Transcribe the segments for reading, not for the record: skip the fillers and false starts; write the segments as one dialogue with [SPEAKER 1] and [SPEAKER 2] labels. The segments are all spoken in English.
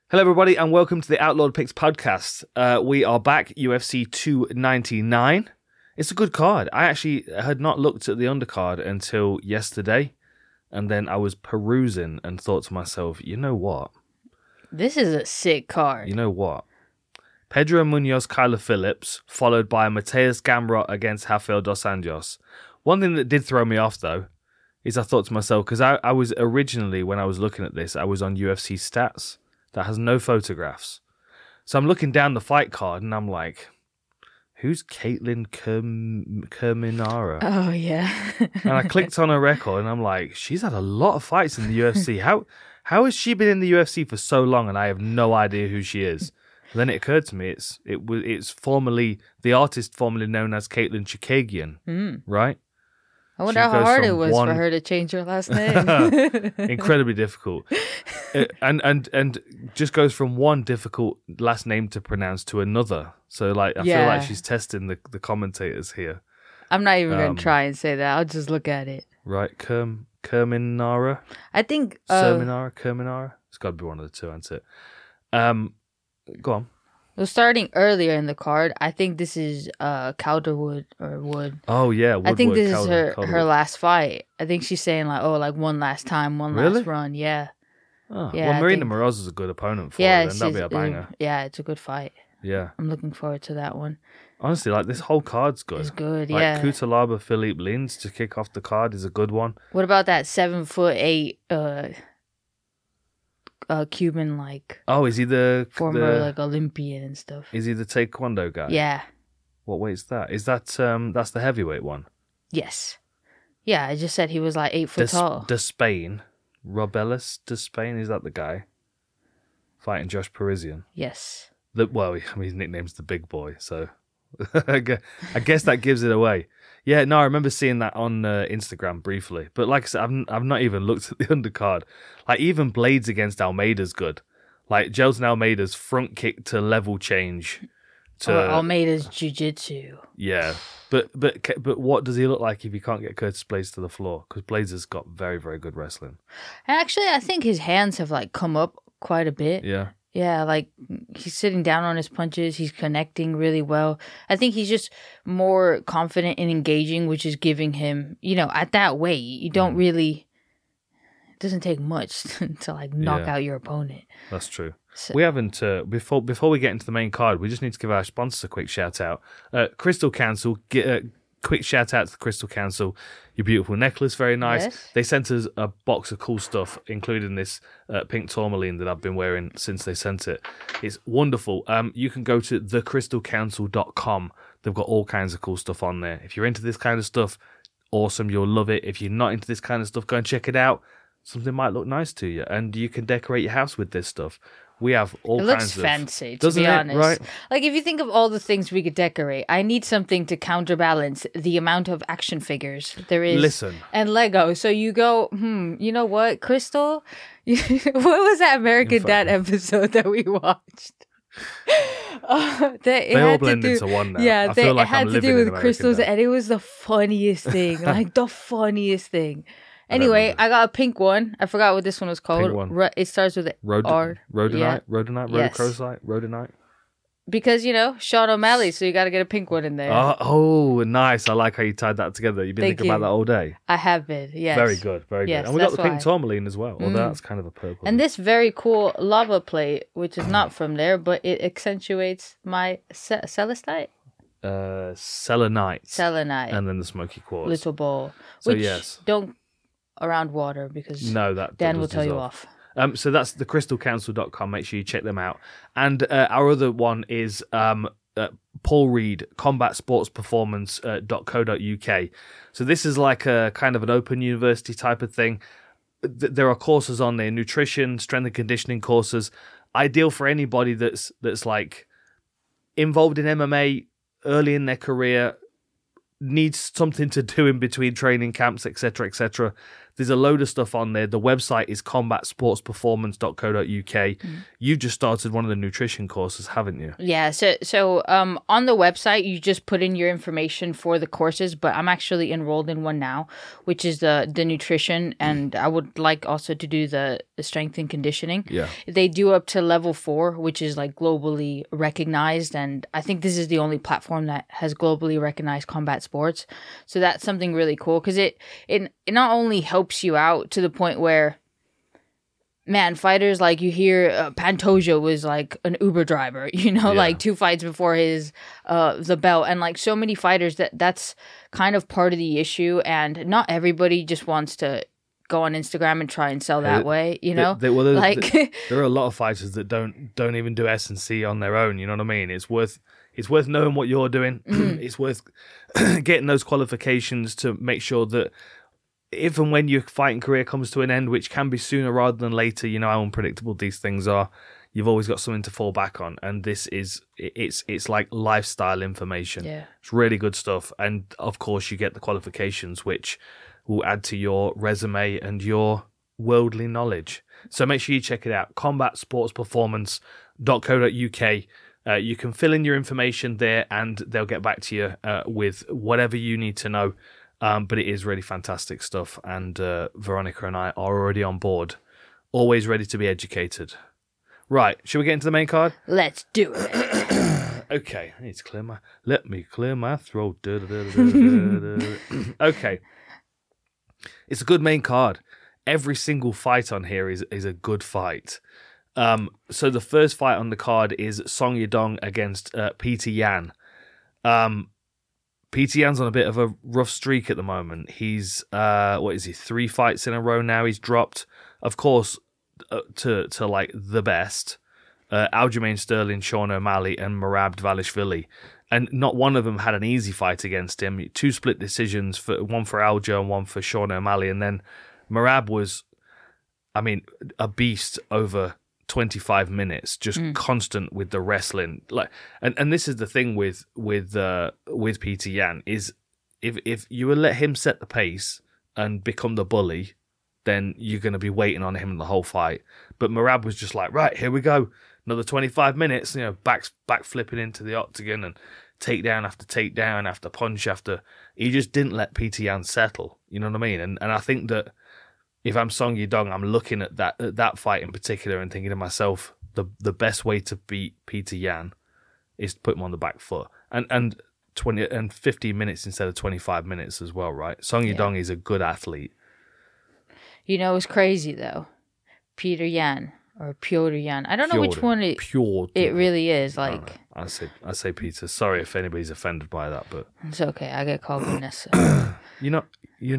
[SPEAKER 1] Hello, everybody, and welcome to the Outlawed Picks podcast. We are back, UFC 299. It's a good card. I actually had not looked at the undercard until yesterday, and then I was perusing and thought to myself, you know what?
[SPEAKER 2] This is a sick card.
[SPEAKER 1] You know what? Pedro Munoz, Kyler Phillips, followed by Mateus Gamrot against Rafael Dos Anjos. One thing that did throw me off, though, is I thought to myself, because I was originally, when I was looking at this, I was on UFC Stats. That has no photographs. So I'm looking down the fight card and I'm like, who's Caitlin Kerminara?
[SPEAKER 2] Oh, yeah.
[SPEAKER 1] And I clicked on her record and I'm like, she's had a lot of fights in the UFC. How has she been in the UFC for so long and I have no idea who she is? And then it occurred to me it's formerly, the artist formerly known as Caitlin Chikagian, right?
[SPEAKER 2] I wonder how hard it was for her to change her last name.
[SPEAKER 1] Incredibly difficult. And just goes from one difficult last name to pronounce to another. So I feel like she's testing the commentators here.
[SPEAKER 2] I'm not even going to try and say that. I'll just look at it.
[SPEAKER 1] Right, Kerminara?
[SPEAKER 2] I think...
[SPEAKER 1] Kerminara? It's got to be one of the two, hasn't it? Go on.
[SPEAKER 2] Well, starting earlier in the card, I think this is Calderwood or Wood.
[SPEAKER 1] Oh, yeah.
[SPEAKER 2] I think this is her last fight. I think she's saying one last time, last run. Yeah.
[SPEAKER 1] Oh, yeah, well, Marina Moroz is a good opponent for her, then that'll be a banger.
[SPEAKER 2] It's a good fight.
[SPEAKER 1] Yeah.
[SPEAKER 2] I'm looking forward to that one.
[SPEAKER 1] Honestly, this whole card's good.
[SPEAKER 2] It's good, yeah.
[SPEAKER 1] Kutalaba Philippe Lins to kick off the card is a good one.
[SPEAKER 2] What about that 7'8" Cuban
[SPEAKER 1] Oh, is he the
[SPEAKER 2] former Olympian and stuff?
[SPEAKER 1] Is he the Taekwondo guy?
[SPEAKER 2] Yeah.
[SPEAKER 1] What weight's that? Is that that's the heavyweight one?
[SPEAKER 2] Yes. Yeah, I just said he was 8 foot tall.
[SPEAKER 1] Despain. Robellis Despain, is that the guy? Fighting Josh Parisian.
[SPEAKER 2] Yes.
[SPEAKER 1] His nickname's the Big Boy, so I guess that gives it away. Yeah, no, I remember seeing that on Instagram briefly. But like I said, I've not even looked at the undercard. Even Blades against Almeida's good. Gelson Almeida's front kick to level change.
[SPEAKER 2] Almeida's jiu-jitsu.
[SPEAKER 1] Yeah. But what does he look like if he can't get Curtis Blades to the floor? Because Blades has got very, very good wrestling.
[SPEAKER 2] Actually, I think his hands have come up quite a bit.
[SPEAKER 1] Yeah.
[SPEAKER 2] Yeah, he's sitting down on his punches. He's connecting really well. I think he's just more confident in engaging, which is giving him, at that weight, you don't really... It doesn't take much to knock out your opponent.
[SPEAKER 1] That's true. So, we haven't, before we get into the main card, we just need to give our sponsors a quick shout out. Crystal Council, quick shout out to the Crystal Council. Your beautiful necklace, very nice. Yes. They sent us a box of cool stuff, including this pink tourmaline that I've been wearing since they sent it. It's wonderful. You can go to thecrystalcouncil.com. They've got all kinds of cool stuff on there. If you're into this kind of stuff, awesome, you'll love it. If you're not into this kind of stuff, go and check it out. Something might look nice to you, and you can decorate your house with this stuff. We have all kinds of... It looks
[SPEAKER 2] fancy, to be honest.
[SPEAKER 1] Right?
[SPEAKER 2] If you think of all the things we could decorate, I need something to counterbalance the amount of action figures there is.
[SPEAKER 1] Listen.
[SPEAKER 2] And Lego. So you go, you know what, Crystal? What was that American Dad episode that we watched?
[SPEAKER 1] They all blend into one now.
[SPEAKER 2] Yeah,
[SPEAKER 1] it
[SPEAKER 2] had to do with crystals, and it was the funniest thing. The funniest thing. Anyway, I got a pink one. I forgot what this one was called. It starts with R.
[SPEAKER 1] Rhodonite?
[SPEAKER 2] Yeah.
[SPEAKER 1] Rhodonite?
[SPEAKER 2] Yes.
[SPEAKER 1] Rhodonite?
[SPEAKER 2] Because, Sean O'Malley, so you got to get a pink one in there.
[SPEAKER 1] Oh, nice. I like how you tied that together. You've been thinking about that all day.
[SPEAKER 2] I have been, yes.
[SPEAKER 1] Very good, very good. And we got the pink tourmaline as well. Although that's kind of a purple.
[SPEAKER 2] And this very cool lava plate, which is not from there, but it accentuates my celestite?
[SPEAKER 1] Selenite.
[SPEAKER 2] Selenite.
[SPEAKER 1] And then the smoky quartz.
[SPEAKER 2] Little ball.
[SPEAKER 1] So,
[SPEAKER 2] which
[SPEAKER 1] yes.
[SPEAKER 2] Don't around water because
[SPEAKER 1] that
[SPEAKER 2] Dan will tell you off.
[SPEAKER 1] So that's thecrystalcouncil.com. Make sure you check them out. And our other one is Paul Reed, combatsportsperformance.co.uk. So this is like a kind of an open university type of thing. There are courses on there, nutrition, strength and conditioning courses. Ideal for anybody that's involved in MMA early in their career, needs something to do in between training camps, etc., etc. There's a load of stuff on there. The website is combatsportsperformance.co.uk. You just started one of the nutrition courses, haven't you?
[SPEAKER 2] Yeah. So on the website, you just put in your information for the courses, but I'm actually enrolled in one now, which is the nutrition, and I would like also to do the strength and conditioning.
[SPEAKER 1] Yeah.
[SPEAKER 2] They do up to level 4, which is like globally recognized, and I think this is the only platform that has globally recognized combat sports. So that's something really cool, because it not only helps you out to the point where, man, fighters, like, you hear Pantoja was like an Uber driver, like 2 fights before his the belt, and like so many fighters that's kind of part of the issue, and not everybody just wants to go on Instagram and try and sell that way,
[SPEAKER 1] there are a lot of fighters that don't even do S&C on their own, you know what I mean? It's worth knowing what you're doing. It's worth getting those qualifications to make sure that if and when your fighting career comes to an end, which can be sooner rather than later, you know how unpredictable these things are, you've always got something to fall back on. And this is, it's like lifestyle information.
[SPEAKER 2] Yeah.
[SPEAKER 1] It's really good stuff. And of course you get the qualifications, which will add to your resume and your worldly knowledge. So make sure you check it out. combatsportsperformance.co.uk. You can fill in your information there and they'll get back to you with whatever you need to know. But it is really fantastic stuff, and Veronica and I are already on board, always ready to be educated. Right, shall we get into the main card?
[SPEAKER 2] Let's do it.
[SPEAKER 1] Okay, I need to let me clear my throat. Okay, it's a good main card. Every single fight on here is a good fight. So the first fight on the card is Song Yadong against Peter Yan. Peter Yan's on a bit of a rough streak at the moment. He's 3 fights in a row now. He's dropped, of course, to like the best, Aljamain Sterling, Sean O'Malley, and Merab Dvalishvili, and not one of them had an easy fight against him. 2 split decisions, one for Aljo and one for Sean O'Malley, and then Merab was, a beast over 25 minutes, just constant with the wrestling. Like, and this is the thing with Peter Yan, is if you will let him set the pace and become the bully, then you're going to be waiting on him the whole fight. But Merab was just like, right, here we go, another 25 minutes, back flipping into the octagon and takedown after takedown after punch after. He just didn't let Peter Yan settle. You know what I mean? And I think that if I'm Song Yadong, I'm looking at that fight in particular and thinking to myself, the best way to beat Peter Yan is to put him on the back foot, and 15 minutes instead of 25 minutes as well, right? Song Yadong is a good athlete. It's
[SPEAKER 2] crazy though. Peter Yan or Piotr Yan. I don't know which one it really is. Like,
[SPEAKER 1] I say Peter. Sorry if anybody's offended by that, but
[SPEAKER 2] it's okay. I get called Vanessa.
[SPEAKER 1] You're not.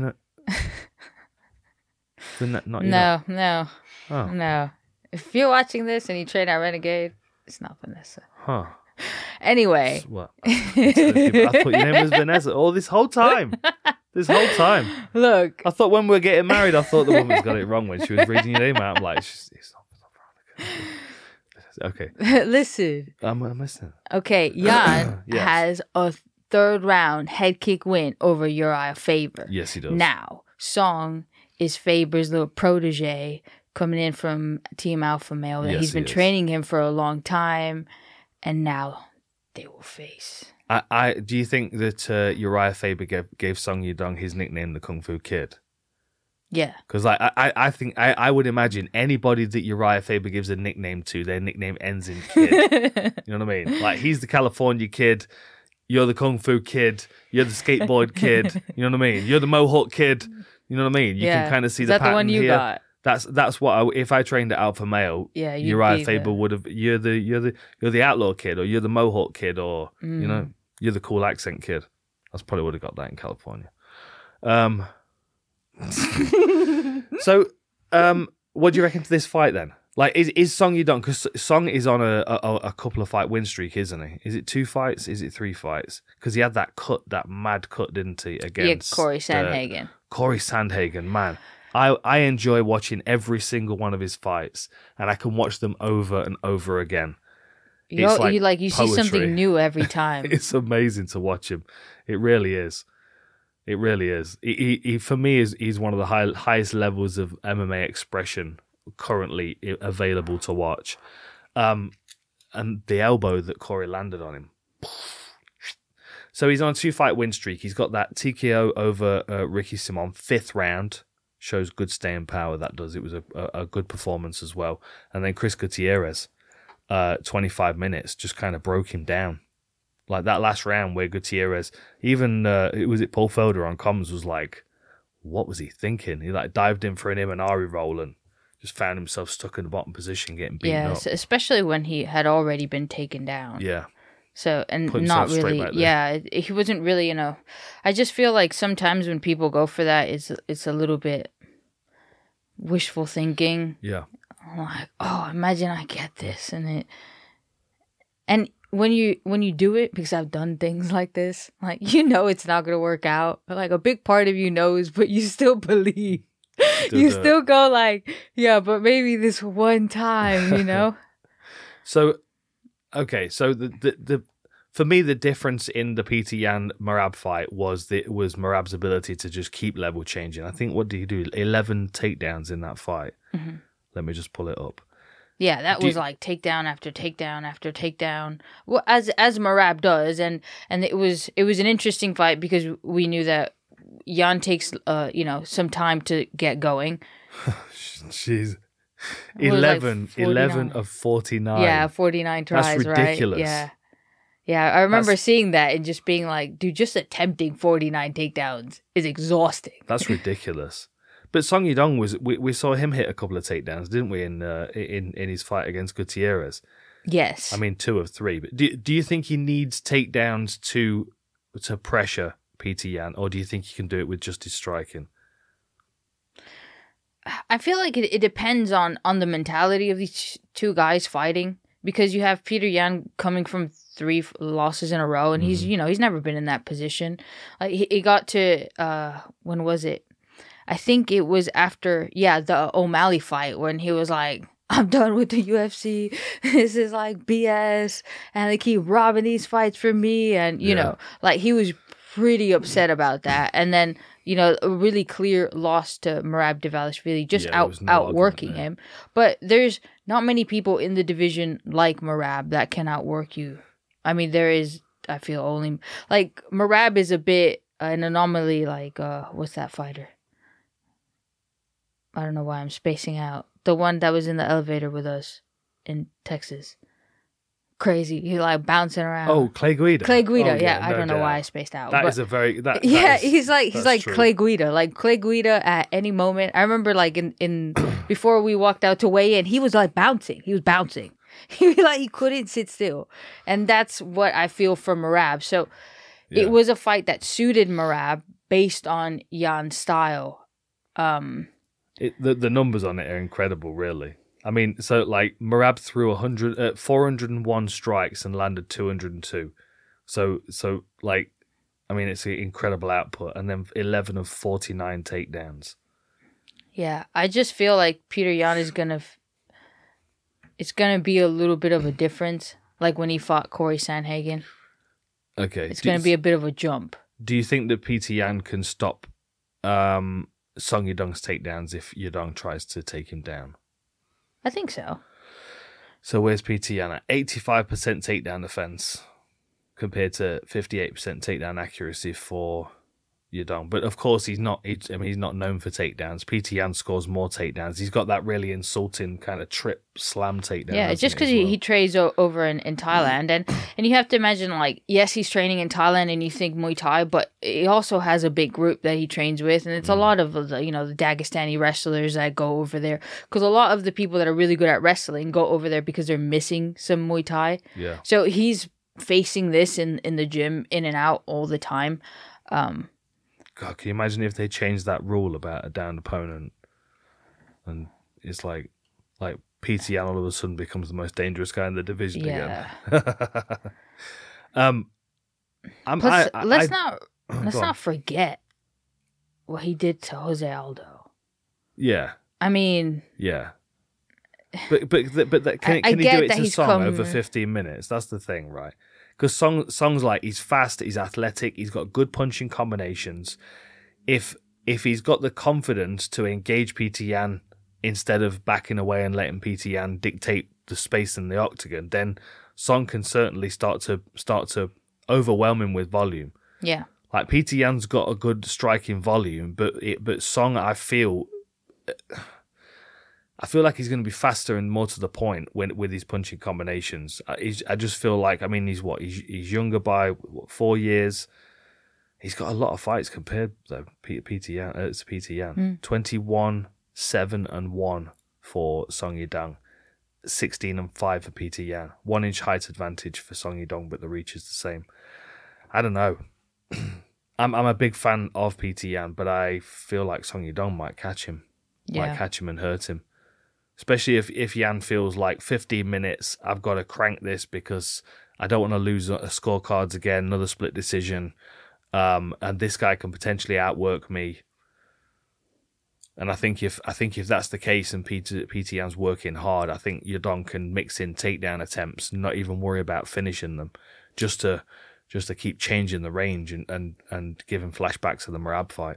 [SPEAKER 2] No. Oh. No. If you're watching this and you train at Renegade, it's not Vanessa.
[SPEAKER 1] Huh.
[SPEAKER 2] Anyway.
[SPEAKER 1] What? I thought your name was Vanessa all this whole time.
[SPEAKER 2] Look.
[SPEAKER 1] I thought when we were getting married, I thought the woman's got it wrong when she was reading your name out. I'm like, it's not Veronica. Okay.
[SPEAKER 2] Listen.
[SPEAKER 1] I'm listening.
[SPEAKER 2] Okay, Yan has a 3rd round head kick win over Uriah Faber.
[SPEAKER 1] Yes, he does.
[SPEAKER 2] Now, Song is Faber's little protege coming in from Team Alpha Male. Yes, he's been training him for a long time, and now they will face.
[SPEAKER 1] Do you think that Uriah Faber gave Song Yadong his nickname, the Kung Fu Kid?
[SPEAKER 2] Yeah.
[SPEAKER 1] Because I think I would imagine anybody that Uriah Faber gives a nickname to, their nickname ends in Kid. You know what I mean? Like, he's the California Kid, you're the Kung Fu Kid, you're the skateboard kid, you know what I mean? You're the Mohawk Kid. You know what I mean? You can kind of see the pattern. Is that the one you got? That's what if I trained at Alpha Male, Uriah Faber would have. You're the outlaw kid, or you're the Mohawk kid, or you're the cool accent kid. I probably would have got that in California. So, what do you reckon to this fight then? Like, is Song Yadong, because Song is on a couple of fight win streak, isn't he? Is it 2 fights? Is it 3 fights? Because he had that mad cut, didn't he? Against
[SPEAKER 2] Corey Sandhagen.
[SPEAKER 1] Corey Sandhagen, man. I enjoy watching every single one of his fights, and I can watch them over and over again.
[SPEAKER 2] You see something new every time.
[SPEAKER 1] It's amazing to watch him. It really is. It really is. He for me he's one of the highest levels of MMA expression currently available to watch. And the elbow that Corey landed on him. So he's on a 2-fight win streak. He's got that TKO over Ricky Simon, 5th round. Shows good staying power, that does. It was a good performance as well. And then Chris Gutierrez, 25 minutes, just kind of broke him down. Like that last round where Gutierrez, even, Paul Felder on comms was like, what was he thinking? He like dived in for an Imanari roll and just found himself stuck in the bottom position getting beaten up.
[SPEAKER 2] Yeah, especially when he had already been taken down.
[SPEAKER 1] Yeah.
[SPEAKER 2] So, and not really, he wasn't really, I just feel like sometimes when people go for that, it's a little bit wishful thinking.
[SPEAKER 1] Yeah.
[SPEAKER 2] I'm like, oh, imagine I get this. And when you do it, because I've done things like this, like, it's not going to work out. But like a big part of you knows, but you still believe. You still go like, yeah, but maybe this one time,
[SPEAKER 1] So, okay, so the for me the difference in the Petr Yan Merab fight was Merab's ability to just keep level changing. I think, what did he do? 11 takedowns in that fight. Mm-hmm. Let me just pull it up.
[SPEAKER 2] Yeah, that was like takedown after takedown after takedown. Well, as Merab does, and it was an interesting fight because we knew that Yan takes some time to get going.
[SPEAKER 1] Jeez. 11 of 49.
[SPEAKER 2] Yeah, 49 tries,
[SPEAKER 1] That's ridiculous.
[SPEAKER 2] Right? Yeah, I remember seeing that and just being like, dude, just attempting 49 takedowns is exhausting.
[SPEAKER 1] That's ridiculous. But Song Yadong we saw him hit a couple of takedowns, didn't we, in his fight against Gutierrez?
[SPEAKER 2] Yes.
[SPEAKER 1] I mean, 2 of 3. But do you think he needs takedowns to pressure Petr Yan, or do you think he can do it with just his striking?
[SPEAKER 2] I feel like it depends on the mentality of these two guys fighting, because you have Petr Yan coming from 3 losses in a row, and he's never been in that position. Like he got to when was it? I think it was after the O'Malley fight when he was like, I'm done with the UFC. This is like BS, and they keep robbing these fights from me, and like he was pretty upset about that, and then. A really clear loss to Merab Dvalishvili, just outworking him. But there's not many people in the division like Merab that can outwork you. I mean, there is, I feel, only... Like, Merab is a bit an anomaly, like, what's that fighter? I don't know why I'm spacing out. The one that was in the elevator with us in Texas. Crazy. He like bouncing around.
[SPEAKER 1] Oh, Clay Guida.
[SPEAKER 2] I don't know why I spaced out.
[SPEAKER 1] That is a very
[SPEAKER 2] he's like true. Clay Guida. Like Clay Guida at any moment. I remember like in before we walked out to weigh in, he was like bouncing. He was bouncing. He couldn't sit still. And that's what I feel for Merab. So it was a fight that suited Merab based on Yan's style.
[SPEAKER 1] The numbers on it are incredible, really. I mean, so like Merab threw 401 strikes and landed 202. So like, I mean, it's an incredible output, and then 11 of 49 takedowns.
[SPEAKER 2] Yeah, I just feel like Petr Yan is it's gonna be a little bit of a difference, like when he fought Corey Sandhagen.
[SPEAKER 1] Okay,
[SPEAKER 2] it's gonna be a bit of a jump.
[SPEAKER 1] Do you think that Petr Yan can stop Song Yadong's takedowns if Yadong tries to take him down?
[SPEAKER 2] I think so.
[SPEAKER 1] So where's Petr Yan at? 85% takedown defense compared to 58% takedown accuracy for Yadong. But of course, he's not known for takedowns. Petr Yan scores more takedowns. He's got that really insulting kind of trip slam takedown.
[SPEAKER 2] Yeah, just because he trains over in Thailand. And you have to imagine, like, yes, he's training in Thailand and you think Muay Thai, but he also has a big group that he trains with. And it's a lot of the Dagestani wrestlers that go over there. Because a lot of the people that are really good at wrestling go over there because they're missing some Muay Thai.
[SPEAKER 1] Yeah.
[SPEAKER 2] So he's facing this in the gym, in and out all the time.
[SPEAKER 1] God, can you imagine if they changed that rule about a downed opponent, and it's like Petr Yan all of a sudden becomes the most dangerous guy in the division again.
[SPEAKER 2] Let's not forget what he did to Jose Aldo.
[SPEAKER 1] Yeah,
[SPEAKER 2] I mean,
[SPEAKER 1] yeah, but can he do it to Song over 15 minutes? That's the thing, right? Because Song's like, he's fast, he's athletic, he's got good punching combinations. If he's got the confidence to engage Peter Yan instead of backing away and letting Peter Yan dictate the space in the octagon, then Song can certainly start to overwhelm him with volume.
[SPEAKER 2] Yeah.
[SPEAKER 1] Like, Peter Yan's got a good striking volume, but Song, I feel like he's going to be faster and more to the point with his punching combinations. I just feel like, I mean, he's younger by 4 years. He's got a lot of fights compared to Peter Yan. 21, 7 and 1 for Song Yadong. 16 and 5 for Peter Yan. 1 inch height advantage for Song Yadong, but the reach is the same. I don't know. I'm a big fan of Peter Yan, but I feel like Song Yadong might catch him.
[SPEAKER 2] Yeah.
[SPEAKER 1] Might catch him and hurt him. Especially if Yan feels like 15 minutes, I've got to crank this because I don't want to lose scorecards again, another split decision. And this guy can potentially outwork me. And I think if that's the case and Peter Yan's working hard, I think Yadong can mix in takedown attempts, not even worry about finishing them, just to keep changing the range and giving flashbacks of the Merab fight.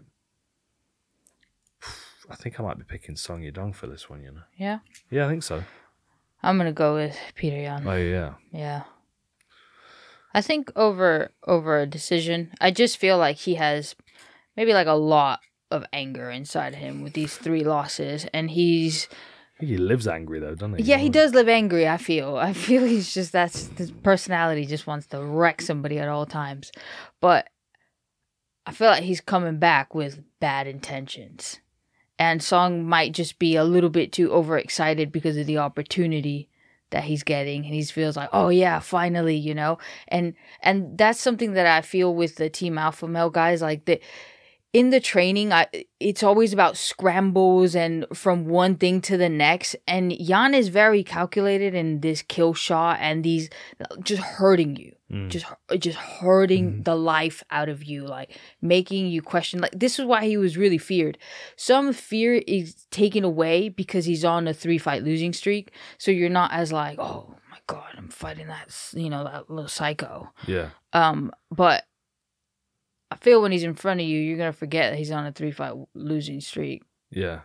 [SPEAKER 1] I think I might be picking Song Yadong for this one, you know.
[SPEAKER 2] Yeah?
[SPEAKER 1] Yeah, I think so.
[SPEAKER 2] I'm going to go with Peter Yan.
[SPEAKER 1] Oh, yeah.
[SPEAKER 2] Yeah. I think over a decision, I just feel like he has maybe like a lot of anger inside him with these 3 losses, and he
[SPEAKER 1] lives angry though, doesn't he?
[SPEAKER 2] Yeah, he does live angry. I feel he's just, that's his personality, just wants to wreck somebody at all times. But I feel like he's coming back with bad intentions, and Song might just be a little bit too overexcited because of the opportunity that he's getting, and he feels like, oh yeah, finally, you know. And that's something that I feel with the Team Alpha Male guys, like in the training, it's always about scrambles and from one thing to the next. And Yan is very calculated in this kill shot and these just hurting you, just hurting the life out of you, like making you question. Like, this is why he was really feared. Some fear is taken away because he's on a 3-fight losing streak. So you're not as like, oh my God, I'm fighting that, you know, that little psycho.
[SPEAKER 1] Yeah.
[SPEAKER 2] But I feel when he's in front of you, you're going to forget that he's on a 3-fight losing streak.
[SPEAKER 1] Yeah.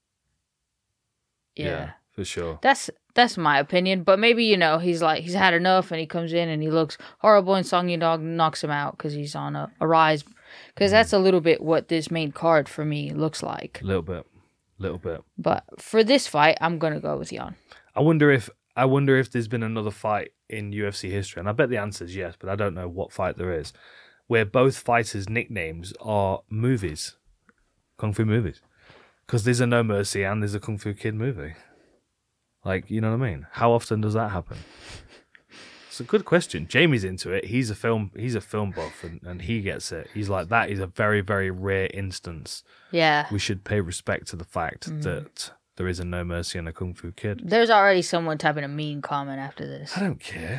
[SPEAKER 2] Yeah.
[SPEAKER 1] For sure.
[SPEAKER 2] That's my opinion. But maybe, you know, he's had enough and he comes in and he looks horrible and Song Yadong knocks him out because he's on a rise. Because that's a little bit what this main card for me looks like.
[SPEAKER 1] A little bit.
[SPEAKER 2] But for this fight, I'm going to go with Yan.
[SPEAKER 1] I wonder if there's been another fight in UFC history, and I bet the answer is yes, but I don't know what fight there is, where both fighters' nicknames are movies, Kung Fu movies. Because there's a No Mercy and there's a Kung Fu Kid movie. Like, you know what I mean? How often does that happen? It's a good question. Jamie's into it. He's a film buff and he gets it. He's like, that is a very, very rare instance.
[SPEAKER 2] Yeah.
[SPEAKER 1] We should pay respect to the fact that there is a No Mercy and a Kung Fu Kid.
[SPEAKER 2] There's already someone typing a mean comment after this.
[SPEAKER 1] I don't care.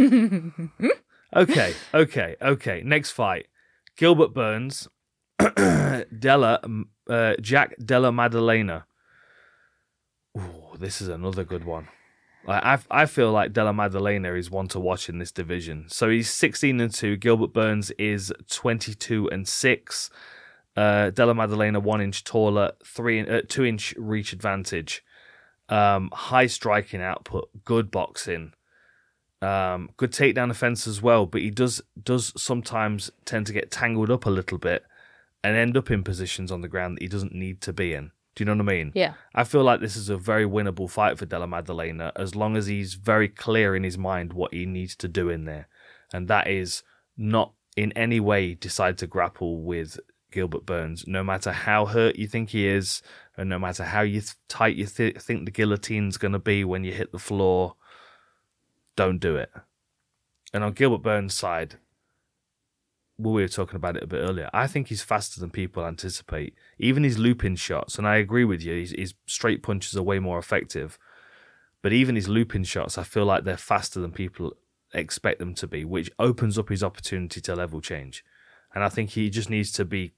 [SPEAKER 1] Okay. Next fight. Gilbert Burns, Jack Della Maddalena. Ooh, this is another good one. I feel like Della Maddalena is one to watch in this division. So he's 16-2. Gilbert Burns is 22-6. Della Maddalena 1 inch taller, 2 inch reach advantage. High striking output, good boxing. Good takedown offense as well, but he does sometimes tend to get tangled up a little bit and end up in positions on the ground that he doesn't need to be in. Do you know what I mean?
[SPEAKER 2] Yeah.
[SPEAKER 1] I feel like this is a very winnable fight for Della Maddalena as long as he's very clear in his mind what he needs to do in there. And that is not in any way decide to grapple with Gilbert Burns, no matter how hurt you think he is, and no matter how tight you think the guillotine's going to be when you hit the floor. Don't do it. And on Gilbert Burns' side, we were talking about it a bit earlier, I think he's faster than people anticipate. Even his looping shots, and I agree with you, his straight punches are way more effective. But even his looping shots, I feel like they're faster than people expect them to be, which opens up his opportunity to level change. And I think he just needs to be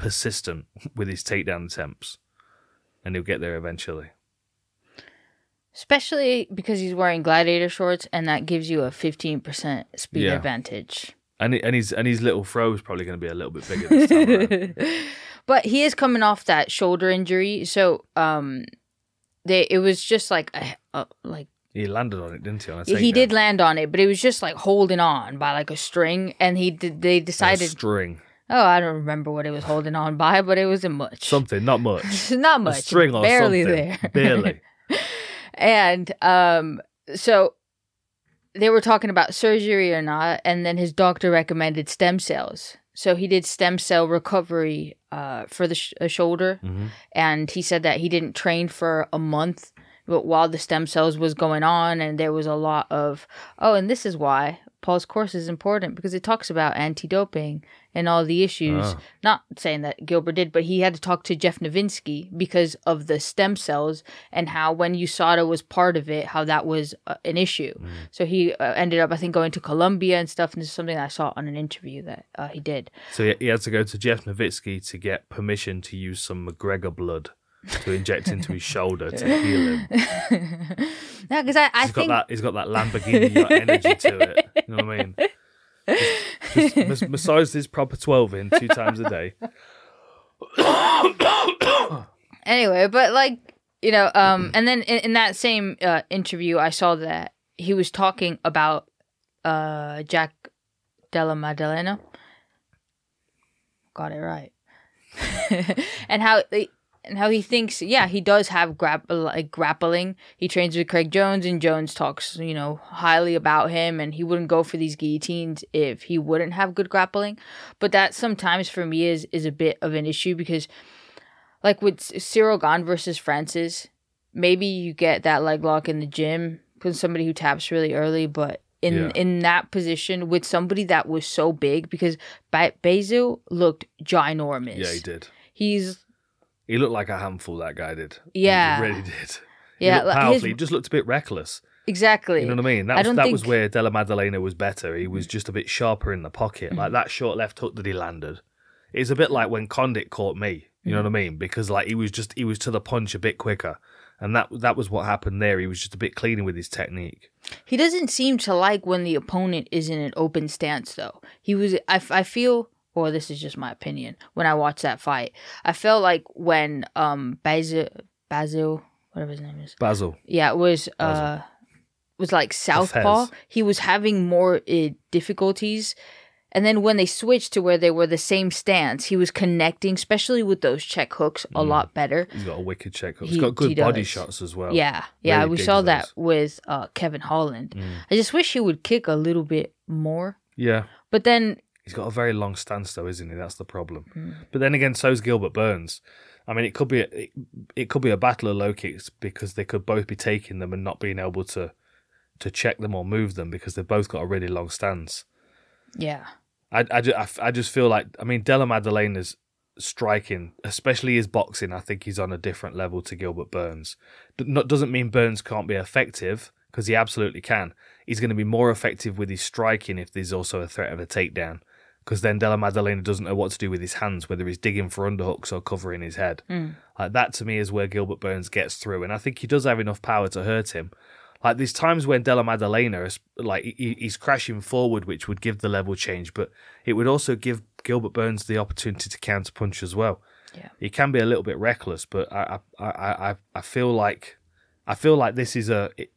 [SPEAKER 1] persistent with his takedown attempts, and he'll get there eventually.
[SPEAKER 2] Especially because he's wearing gladiator shorts, and that gives you a 15% speed advantage.
[SPEAKER 1] And his little throw is probably going to be a little bit bigger this time around.
[SPEAKER 2] But he is coming off that shoulder injury, so it was just like
[SPEAKER 1] he landed on it, didn't he?
[SPEAKER 2] He did land on it, but it was just like holding on by like a string, and they decided
[SPEAKER 1] a string.
[SPEAKER 2] Oh, I don't remember what it was holding on by, but it wasn't much.
[SPEAKER 1] Something, not much.
[SPEAKER 2] Not much.
[SPEAKER 1] A string or
[SPEAKER 2] barely
[SPEAKER 1] something.
[SPEAKER 2] There.
[SPEAKER 1] Barely.
[SPEAKER 2] And so they were talking about surgery or not, and then his doctor recommended stem cells. So he did stem cell recovery for the shoulder, and he said that he didn't train for a month, but while the stem cells was going on, and there was a lot of and this is why Paul's course is important, because it talks about anti-doping and all the issues. Not saying that Gilbert did, but he had to talk to Jeff Novinsky because of the stem cells and how when USADA was part of it, how that was an issue. So he ended up, I think, going to Colombia and stuff, and this is something I saw on an interview that he did.
[SPEAKER 1] So he had to go to Jeff Novinsky to get permission to use some McGregor blood to inject into his shoulder to heal him.
[SPEAKER 2] No, because I think
[SPEAKER 1] he's got that Lamborghini energy to it. You know what I mean? Just massage this proper 12 in 2 times a day.
[SPEAKER 2] Anyway, but and then in that same interview, I saw that he was talking about Jack Della Maddalena. Got it right. And how he thinks, he does have grappling. He trains with Craig Jones, and Jones talks, highly about him, and he wouldn't go for these guillotines if he wouldn't have good grappling. But that sometimes for me is a bit of an issue, because like with Cyril Gane versus Francis, maybe you get that leg lock in the gym because somebody who taps really early, but in that position with somebody that was so big, because Basil looked ginormous.
[SPEAKER 1] Yeah, he did.
[SPEAKER 2] He
[SPEAKER 1] looked like a handful, that guy did.
[SPEAKER 2] Yeah.
[SPEAKER 1] He really did.
[SPEAKER 2] Yeah.
[SPEAKER 1] He looked powerful. He just looked a bit reckless.
[SPEAKER 2] Exactly.
[SPEAKER 1] You know what I mean? That was where Della Maddalena was better. He was just a bit sharper in the pocket. Like that short left hook that he landed. It's a bit like when Condit caught me. You know what I mean? Because like he was to the punch a bit quicker. And that was what happened there. He was just a bit cleaner with his technique.
[SPEAKER 2] He doesn't seem to like when the opponent is in an open stance, though. I feel... or this is just my opinion, when I watched that fight, I felt like when Basil, whatever his name is.
[SPEAKER 1] Basil.
[SPEAKER 2] Yeah, was like southpaw. He was having more difficulties. And then when they switched to where they were the same stance, he was connecting, especially with those check hooks, a lot better.
[SPEAKER 1] He's got a wicked check hook. He's got good body shots as well.
[SPEAKER 2] Yeah, really we saw that with Kevin Holland. I just wish he would kick a little bit more.
[SPEAKER 1] Yeah.
[SPEAKER 2] But then...
[SPEAKER 1] he's got a very long stance, though, isn't he? That's the problem. But then again, so's Gilbert Burns. I mean, it could be a battle of low kicks, because they could both be taking them and not being able to check them or move them, because they've both got a really long stance.
[SPEAKER 2] Yeah.
[SPEAKER 1] I just feel like, I mean, Della Maddalena's striking, especially his boxing, I think he's on a different level to Gilbert Burns. Doesn't mean Burns can't be effective, because he absolutely can. He's going to be more effective with his striking if there's also a threat of a takedown, because then Della Maddalena doesn't know what to do with his hands, whether he's digging for underhooks or covering his head. Like that, to me, is where Gilbert Burns gets through, and I think he does have enough power to hurt him. Like there's times when Della Maddalena is like he's crashing forward, which would give the level change, but it would also give Gilbert Burns the opportunity to counterpunch as well.
[SPEAKER 2] Yeah,
[SPEAKER 1] he can be a little bit reckless, but I feel like this is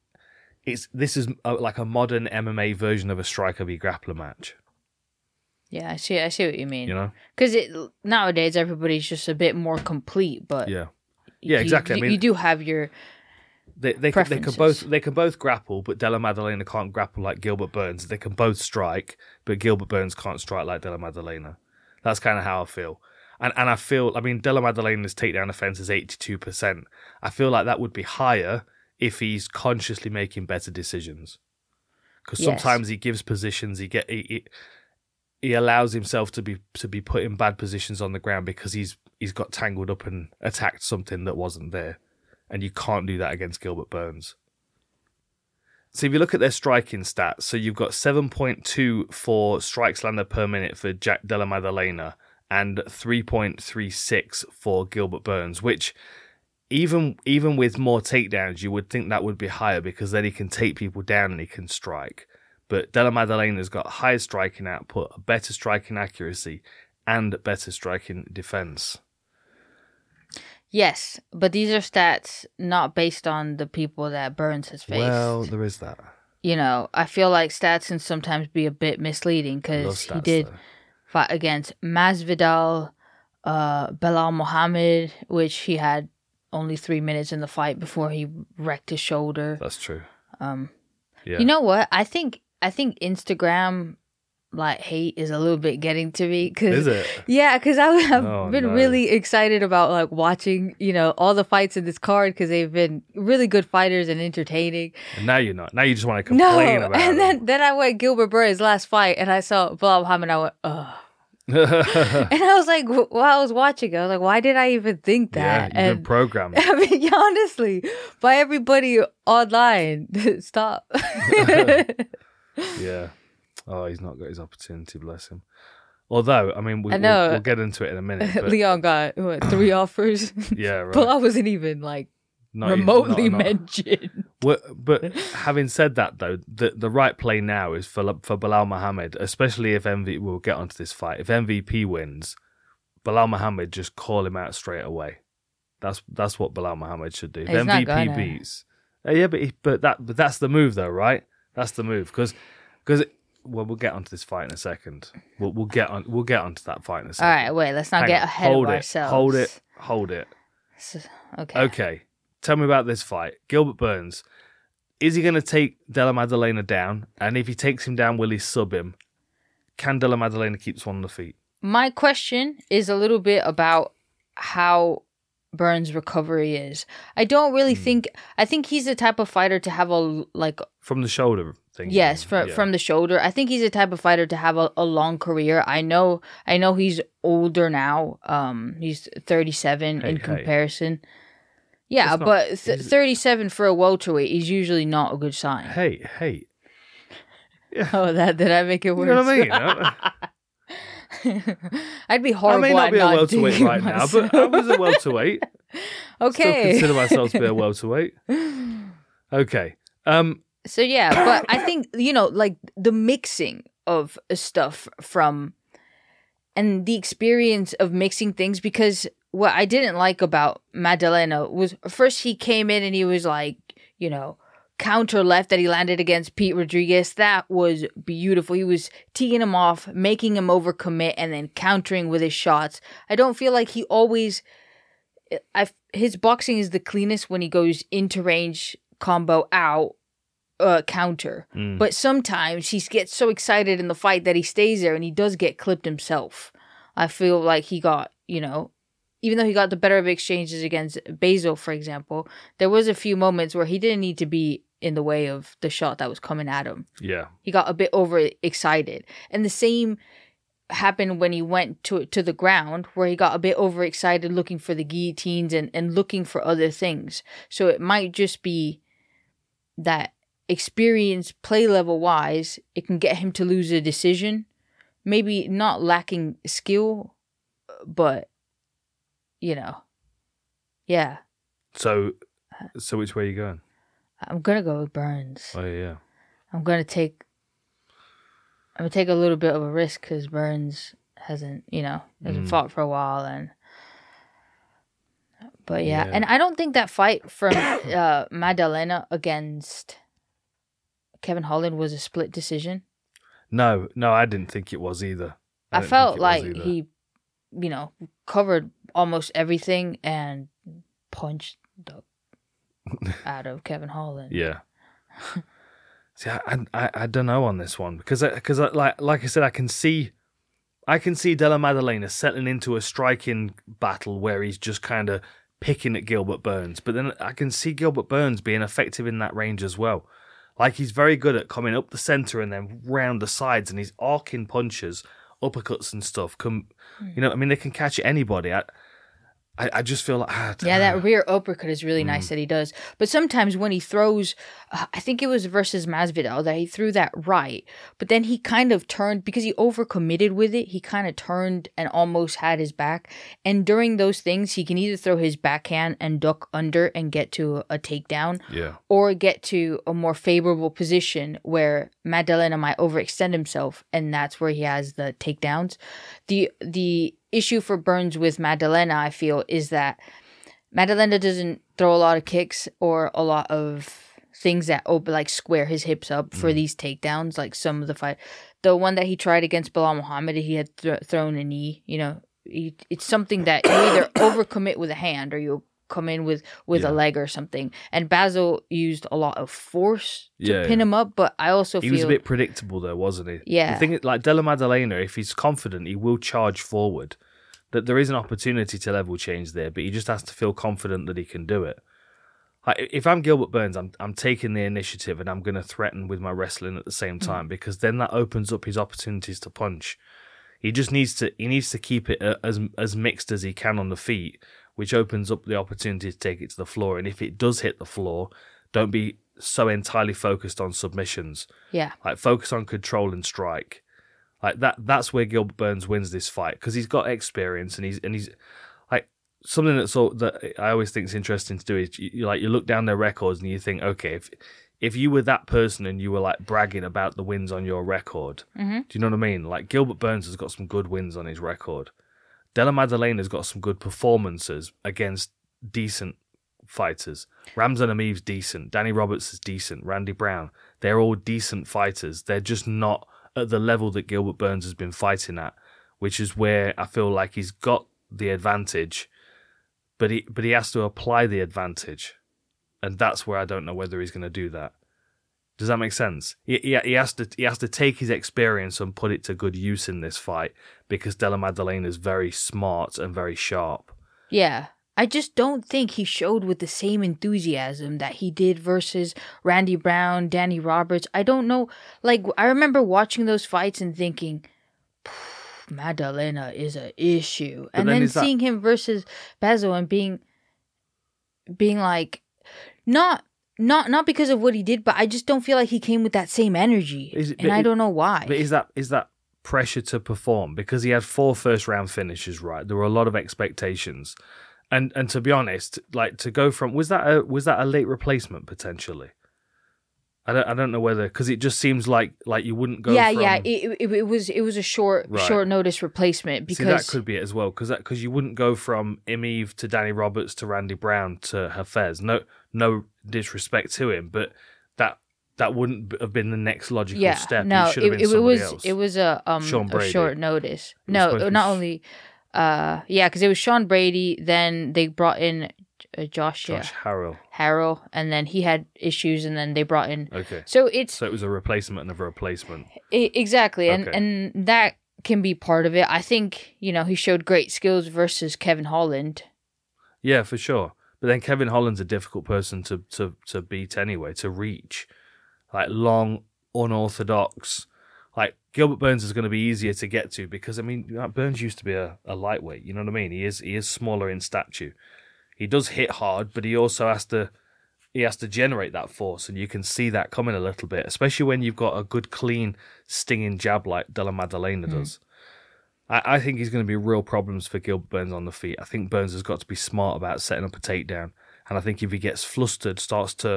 [SPEAKER 1] like a modern MMA version of a striker v grappler match.
[SPEAKER 2] Yeah, I see what you mean.
[SPEAKER 1] You know,
[SPEAKER 2] because nowadays everybody's just a bit more complete, but
[SPEAKER 1] yeah, exactly. I mean,
[SPEAKER 2] you do have your.
[SPEAKER 1] They can both grapple, but Della Maddalena can't grapple like Gilbert Burns. They can both strike, but Gilbert Burns can't strike like Della Maddalena. That's kind of how I feel. And I feel, I mean, Della Maddalena's takedown offense is 82%. I feel like that would be higher if he's consciously making better decisions. Because sometimes he gives positions, he allows himself to be put in bad positions on the ground because he's got tangled up and attacked something that wasn't there. And you can't do that against Gilbert Burns. So if you look at their striking stats, so you've got 7.2 for strikes landed per minute for Jack Della Maddalena and 3.36 for Gilbert Burns, which even with more takedowns, you would think that would be higher because then he can take people down and he can strike. But Della Madalena's got higher striking output, a better striking accuracy, and better striking defense.
[SPEAKER 2] Yes, but these are stats not based on the people that Burns has faced.
[SPEAKER 1] Well, there is that.
[SPEAKER 2] You know, I feel like stats can sometimes be a bit misleading because he did fight against Masvidal, Belal Muhammad, which he had only 3 minutes in the fight before he wrecked his shoulder.
[SPEAKER 1] That's true.
[SPEAKER 2] Yeah. You know what? I think Instagram like hate is a little bit getting to me.
[SPEAKER 1] Is it?
[SPEAKER 2] Yeah, because I've been really excited about like watching, you know, all the fights in this card because they've been really good fighters and entertaining.
[SPEAKER 1] And now you're not. Now you just want to complain about it.
[SPEAKER 2] And then I went Gilbert Burns' last fight and I saw Belal Muhammad and I went, ugh. And I was like, while I was watching, I was like, why did I even think that?
[SPEAKER 1] Yeah, you've been programmed.
[SPEAKER 2] I mean, honestly, by everybody online, stop.
[SPEAKER 1] Yeah. Oh, he's not got his opportunity, bless him. Although, I mean, we'll get into it in a minute. But...
[SPEAKER 2] Leon got 3 offers.
[SPEAKER 1] Yeah, right.
[SPEAKER 2] But I wasn't even like remotely mentioned.
[SPEAKER 1] But having said that, though, the right play now is for Belal Muhammad, especially if MVP. We'll get onto this fight. If MVP wins, Belal Muhammad just call him out straight away. That's what Belal Muhammad should do. If MVP beats, yeah, but that's the move, though, right? That's the move because. Well, we'll get onto this fight in a second. We'll get onto that fight in a second.
[SPEAKER 2] All right, wait. Let's not get ahead of ourselves.
[SPEAKER 1] Hold it.
[SPEAKER 2] Okay.
[SPEAKER 1] Okay. Tell me about this fight. Gilbert Burns. Is he going to take Della Maddalena down? And if he takes him down, will he sub him? Can Della Maddalena keep Swan on the feet?
[SPEAKER 2] My question is a little bit about how Burns' recovery is. I don't really think... I think he's the type of fighter to have from the shoulder
[SPEAKER 1] thing.
[SPEAKER 2] Yes, from the shoulder. I think he's the type of fighter to have a long career. I know he's older now. He's 37 in comparison. Yeah, but 37 for a welterweight is usually not a good sign.
[SPEAKER 1] Hey.
[SPEAKER 2] Yeah. Oh, did I make it worse?
[SPEAKER 1] You know what I mean?
[SPEAKER 2] I'd be horrible.
[SPEAKER 1] I may not be a welterweight right now, but I was a welterweight.
[SPEAKER 2] Okay.
[SPEAKER 1] Still consider myself to be a welterweight. Okay.
[SPEAKER 2] So yeah, but I think, like the mixing of stuff and the experience of mixing things, because what I didn't like about Maddalena was first he came in and he was like, counter left that he landed against Pete Rodriguez. That was beautiful. He was teeing him off, making him overcommit, and then countering with his shots. I don't feel like he always... his boxing is the cleanest when he goes into range, combo out, counter. But sometimes he gets so excited in the fight that he stays there and he does get clipped himself. I feel like he got, even though he got the better of exchanges against Basil, for example, there was a few moments where he didn't need to be in the way of the shot that was coming at him.
[SPEAKER 1] Yeah.
[SPEAKER 2] He got a bit overexcited. And the same happened when he went to the ground, where he got a bit overexcited looking for the guillotines and looking for other things. So it might just be that experience play level wise, it can get him to lose a decision. Maybe not lacking skill, but yeah.
[SPEAKER 1] So which way are you going?
[SPEAKER 2] I'm gonna go with Burns.
[SPEAKER 1] Oh yeah.
[SPEAKER 2] I'm gonna take a little bit of a risk because Burns hasn't fought for a while, but yeah, and I don't think that fight from Maddalena against Kevin Holland was a split decision.
[SPEAKER 1] No, I didn't think it was either.
[SPEAKER 2] I felt like he, covered almost everything and punched the out of Kevin Holland.
[SPEAKER 1] Yeah. See, I don't know on this one because like I said, I can see Della Maddalena settling into a striking battle where he's just kind of picking at Gilbert Burns, but then I can see Gilbert Burns being effective in that range as well. Like he's very good at coming up the center and then round the sides, and he's arcing punches, uppercuts and stuff. They can catch anybody. I just feel like...
[SPEAKER 2] that rear uppercut is really nice that he does. But sometimes when he throws, I think it was versus Masvidal that he threw that right. But then he kind of turned, because he overcommitted with it, he kind of turned and almost had his back. And during those things, he can either throw his backhand and duck under and get to a takedown. Or get to a more favorable position where Maddalena might overextend himself. And that's where he has the takedowns. The issue for Burns with Maddalena, I feel, is that Maddalena doesn't throw a lot of kicks or a lot of things that like square his hips up for these takedowns. Like some of the fight, the one that he tried against Bilal Muhammad, he had thrown a knee. You know, it's something that you either overcommit with a hand or you'll come in with a leg or something. And Basil used a lot of force to pin him up, but I also feel...
[SPEAKER 1] He was a bit predictable though, wasn't he?
[SPEAKER 2] Yeah.
[SPEAKER 1] The thing, like Della Maddalena, if he's confident, he will charge forward. That there is an opportunity to level change there, but he just has to feel confident that he can do it. Like, if I'm Gilbert Burns, I'm taking the initiative and I'm going to threaten with my wrestling at the same time, because then that opens up his opportunities to punch. He just needs to keep it as mixed as he can on the feet, which opens up the opportunity to take it to the floor. And if it does hit the floor, don't be so entirely focused on submissions.
[SPEAKER 2] Yeah.
[SPEAKER 1] Like, focus on control and strike. Like that's where Gilbert Burns wins this fight, because he's got experience and he's like, something that I always think is interesting to do is you look down their records and you think, okay, if you were that person and you were like bragging about the wins on your record, do you know what I mean? Like, Gilbert Burns has got some good wins on his record. Della Maddalena's got some good performances against decent fighters. Ramzan Amiv's decent. Danny Roberts is decent. Randy Brown. They're all decent fighters. They're just not at the level that Gilbert Burns has been fighting at, which is where I feel like he's got the advantage, but he has to apply the advantage, and that's where I don't know whether he's going to do that. Does that make sense? He has to take his experience and put it to good use in this fight, because Della Maddalena is very smart and very sharp.
[SPEAKER 2] Yeah. I just don't think he showed with the same enthusiasm that he did versus Randy Brown, Danny Roberts. I don't know. Like, I remember watching those fights and thinking, Maddalena is an issue. And then seeing him versus Basil and being like, not because of what he did, but I just don't feel like he came with that same energy. I don't know why.
[SPEAKER 1] But is that pressure to perform? Because he had 4 first-round finishes, right? There were a lot of expectations. And to be honest, like, to go from was that a late replacement potentially? I don't know whether, because it just seems like you wouldn't go.
[SPEAKER 2] Yeah. It was a short notice replacement, because
[SPEAKER 1] that could be it as well, because you wouldn't go from Imiv to Danny Roberts to Randy Brown to Hafez. No disrespect to him, but that wouldn't have been the next logical step.
[SPEAKER 2] No,
[SPEAKER 1] it
[SPEAKER 2] was a short notice. No, not only. Because it was Sean Brady. Then they brought in Josh Harrell, and then he had issues, and then they brought in.
[SPEAKER 1] Okay.
[SPEAKER 2] So it
[SPEAKER 1] was a replacement of a replacement.
[SPEAKER 2] Exactly, and that can be part of it. I think he showed great skills versus Kevin Holland.
[SPEAKER 1] Yeah, for sure. But then Kevin Holland's a difficult person to beat anyway, to reach, like long, unorthodox. Like, Gilbert Burns is going to be easier to get to because, I mean, Burns used to be a lightweight. You know what I mean? He is smaller in stature. He does hit hard, but he also has to generate that force, and you can see that coming a little bit, especially when you've got a good, clean, stinging jab like Della Maddalena does. I think he's going to be real problems for Gilbert Burns on the feet. I think Burns has got to be smart about setting up a takedown, and I think if he gets flustered, starts to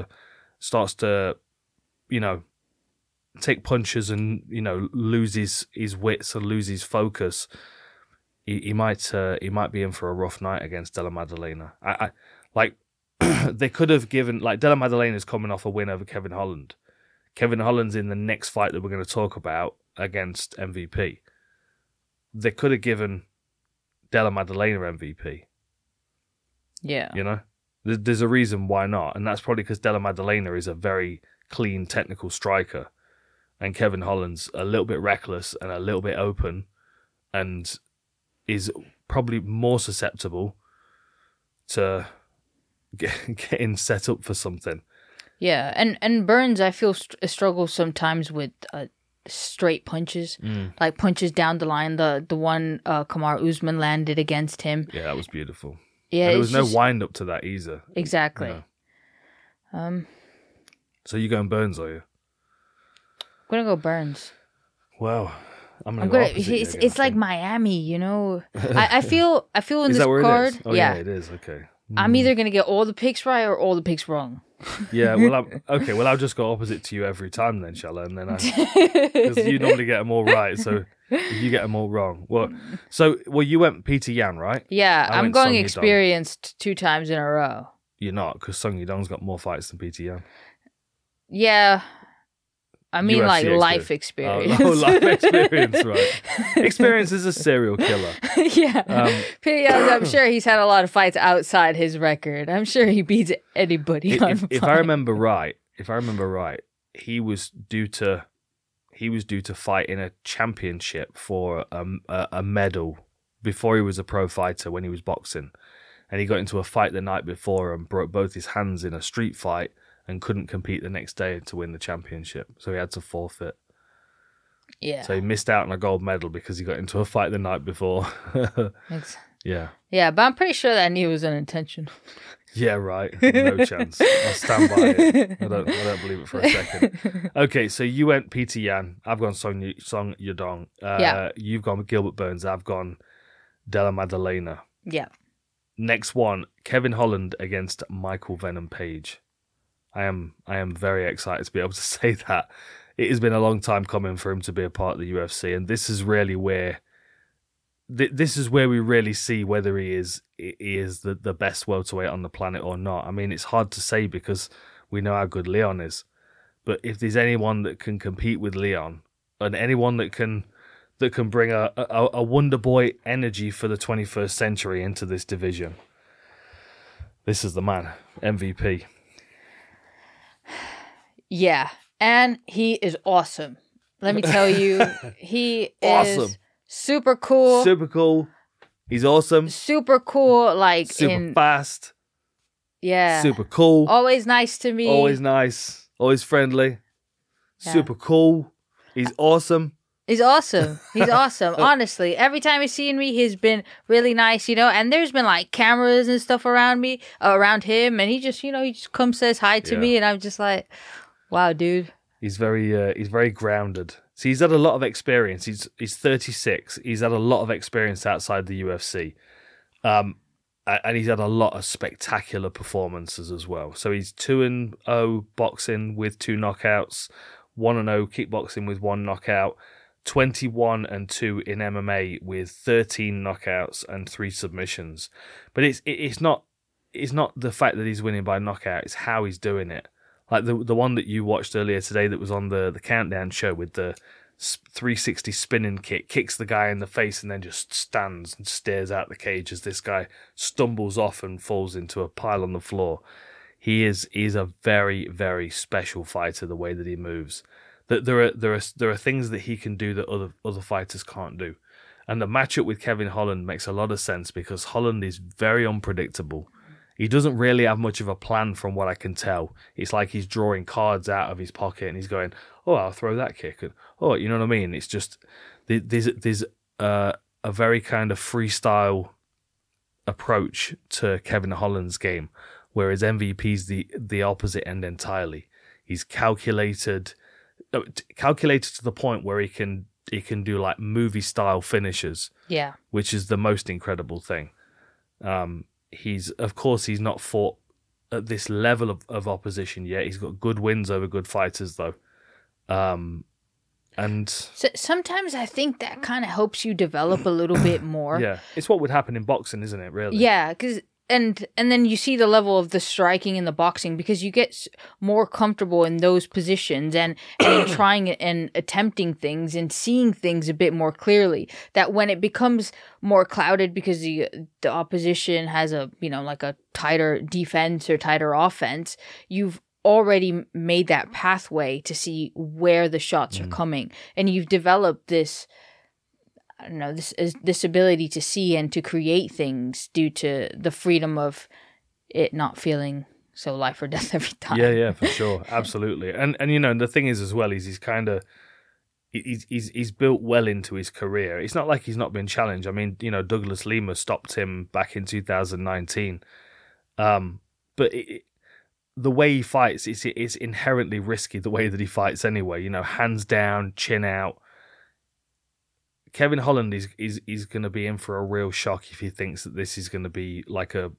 [SPEAKER 1] take punches and lose his wits and lose his focus, he might be in for a rough night against Della Maddalena. I like they could have given, like, Della Maddalena's coming off a win over Kevin Holland. Kevin Holland's in the next fight that we're going to talk about against MVP. They could have given Della Maddalena MVP.
[SPEAKER 2] Yeah,
[SPEAKER 1] there's a reason why not, and that's probably because Della Maddalena is a very clean technical striker. And Kevin Holland's a little bit reckless and a little bit open, and is probably more susceptible to getting set up for something.
[SPEAKER 2] Yeah, and Burns, I feel, struggles sometimes with straight punches, like punches down the line. The one Kamaru Usman landed against him.
[SPEAKER 1] Yeah, that was beautiful.
[SPEAKER 2] Yeah,
[SPEAKER 1] and there was no wind up to that either.
[SPEAKER 2] Exactly.
[SPEAKER 1] You know. So you going Burns, are you?
[SPEAKER 2] I'm gonna go Burns.
[SPEAKER 1] Well, I'm
[SPEAKER 2] gonna.
[SPEAKER 1] go
[SPEAKER 2] It's like Miami, you know. I feel in
[SPEAKER 1] is
[SPEAKER 2] this
[SPEAKER 1] that where
[SPEAKER 2] card.
[SPEAKER 1] It is? Oh yeah, it is. Okay.
[SPEAKER 2] I'm either gonna get all the picks right or all the picks wrong.
[SPEAKER 1] Yeah, well, I'll just go opposite to you every time then, shall I? And then because you normally get them all right, so if you get them all wrong. Well, you went Peter Yan, right?
[SPEAKER 2] Yeah, I'm going experienced 2 times in a row.
[SPEAKER 1] You're not, because Sung Yudong's got more fights than Peter Yan.
[SPEAKER 2] Yeah. I mean, UFC like life experience.
[SPEAKER 1] Life experience, right. Experience is a serial killer.
[SPEAKER 2] Yeah. I'm sure he's had a lot of fights outside his record. I'm sure he beats anybody
[SPEAKER 1] if I remember right, he was due to fight in a championship for a medal before he was a pro fighter when he was boxing. And he got into a fight the night before and broke both his hands in a street fight and couldn't compete the next day to win the championship. So he had to forfeit.
[SPEAKER 2] Yeah.
[SPEAKER 1] So he missed out on a gold medal because he got into a fight the night before. Yeah.
[SPEAKER 2] Yeah, but I'm pretty sure that knee was unintentional.
[SPEAKER 1] Yeah, right. No chance. I'll stand by it. I don't believe it for a second. Okay, so you went Peter Yan. I've gone Sung Yudong. You've gone Gilbert Burns. I've gone Della Maddalena.
[SPEAKER 2] Yeah.
[SPEAKER 1] Next one, Kevin Holland against Michael Venom Page. I am very excited to be able to say that. It has been a long time coming for him to be a part of the UFC, and this is really where we really see whether he is the best welterweight on the planet or not. I mean, it's hard to say because we know how good Leon is, but if there's anyone that can compete with Leon and anyone that can bring a Wonder Boy energy for the 21st century into this division, this is the man. MVP.
[SPEAKER 2] Yeah, and he is awesome. Let me tell you, he
[SPEAKER 1] awesome.
[SPEAKER 2] Is super cool.
[SPEAKER 1] Super cool. He's awesome.
[SPEAKER 2] Super cool, like
[SPEAKER 1] super fast.
[SPEAKER 2] Yeah.
[SPEAKER 1] Super cool.
[SPEAKER 2] Always nice to me.
[SPEAKER 1] Always nice. Always friendly. Yeah. Super cool. He's awesome.
[SPEAKER 2] He's awesome. He's awesome. Honestly, every time he's seen me, he's been really nice, you know. And there's been like cameras and stuff around him, and he just comes says hi to me, and I'm just like, wow, dude.
[SPEAKER 1] He's very grounded. So he's had a lot of experience. He's 36. He's had a lot of experience outside the UFC, and he's had a lot of spectacular performances as well. So he's 2-0 boxing with 2 knockouts, 1-0 kickboxing with 1 knockout. 21-2 in MMA with 13 knockouts and 3 submissions. But it's not the fact that he's winning by knockout, it's how he's doing it. Like the one that you watched earlier today that was on the Countdown show with the 360 spinning kick, kicks the guy in the face and then just stands and stares out the cage as this guy stumbles off and falls into a pile on the floor. He's a very, very special fighter, the way that he moves. That there are things that he can do that other fighters can't do, and the matchup with Kevin Holland makes a lot of sense because Holland is very unpredictable. He doesn't really have much of a plan, from what I can tell. It's like he's drawing cards out of his pocket and he's going, "Oh, I'll throw that kick," and "Oh, you know what I mean." It's just there's a very kind of freestyle approach to Kevin Holland's game, whereas MVP's the opposite end entirely. He's calculated to the point where he can do like movie style finishes, which is the most incredible thing. He's not fought at this level of opposition yet. He's got good wins over good fighters though, and
[SPEAKER 2] so sometimes I think that kind of helps you develop a little bit more.
[SPEAKER 1] Yeah, it's what would happen in boxing, isn't it? Really?
[SPEAKER 2] Yeah, because. And then you see the level of the striking in the boxing because you get more comfortable in those positions and trying and attempting things and seeing things a bit more clearly. That when it becomes more clouded because the opposition has a tighter defense or tighter offense, you've already made that pathway to see where the shots are coming, and you've developed this. I don't know, this ability to see and to create things due to the freedom of it not feeling so life or death every time.
[SPEAKER 1] Yeah, for sure. Absolutely. And the thing is as well is he's he's built well into his career. It's not like he's not been challenged. I mean, Douglas Lima stopped him back in 2019. But the way he fights, it's inherently risky the way that he fights anyway. Hands down, chin out. Kevin Holland is going to be in for a real shock if he thinks that this is going to be like a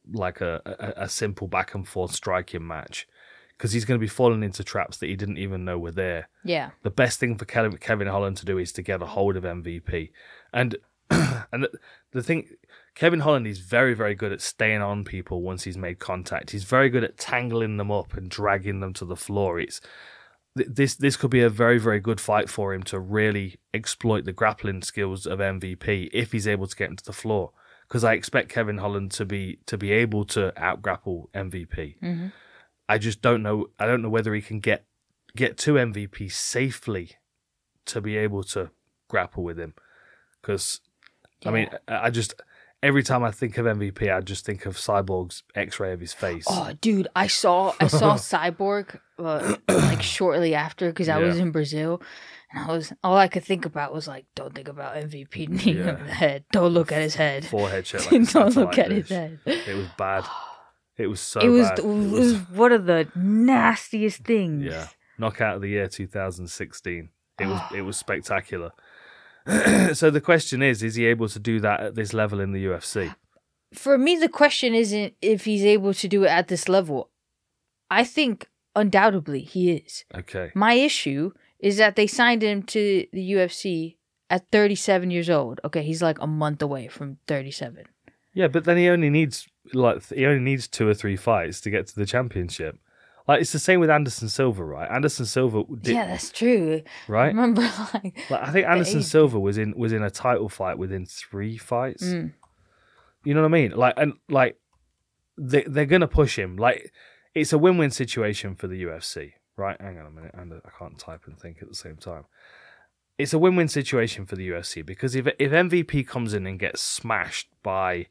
[SPEAKER 1] simple back and forth striking match, because he's going to be falling into traps that he didn't even know were there.
[SPEAKER 2] Yeah.
[SPEAKER 1] The best thing for Kevin Holland to do is to get a hold of MVP, and the thing, Kevin Holland is very, very good at staying on people once he's made contact. He's very good at tangling them up and dragging them to the floor. This could be a very, very good fight for him to really exploit the grappling skills of MVP if he's able to get him to the floor. Because I expect Kevin Holland to be able to out-grapple MVP.
[SPEAKER 2] Mm-hmm.
[SPEAKER 1] I just don't know. I don't know whether he can get to MVP safely to be able to grapple with him. Because, I mean, every time I think of MVP, I just think of Cyborg's X-ray of his face.
[SPEAKER 2] Oh, dude, I saw Cyborg like shortly after, because I was in Brazil, and all I could think about was like, don't think about MVP kneeing him in the head. Don't look at his head.
[SPEAKER 1] Forehead shit. Like
[SPEAKER 2] don't look at his head.
[SPEAKER 1] It was bad. It was so bad.
[SPEAKER 2] It was one of the nastiest things.
[SPEAKER 1] Yeah, knockout of the year 2016. It was spectacular. So the question is he able to do that at this level in the UFC?
[SPEAKER 2] For me, the question isn't if he's able to do it at this level. I think undoubtedly he is.
[SPEAKER 1] Okay.
[SPEAKER 2] My issue is that they signed him to the UFC at 37 years old. Okay, he's like a month away from 37.
[SPEAKER 1] Yeah, but then he only needs 2 or 3 fights to get to the championship. Like, it's the same with Anderson Silva, right? Anderson Silva did,
[SPEAKER 2] yeah, that's true.
[SPEAKER 1] Right?
[SPEAKER 2] Remember,
[SPEAKER 1] like I think Anderson Silva was in a title fight within 3 fights.
[SPEAKER 2] Mm.
[SPEAKER 1] You know what I mean? Like they're gonna push him. Like, it's a win-win situation for the UFC, right? Hang on a minute, and I can't type and think at the same time. It's a win-win situation for the UFC, because if MVP comes in and gets smashed by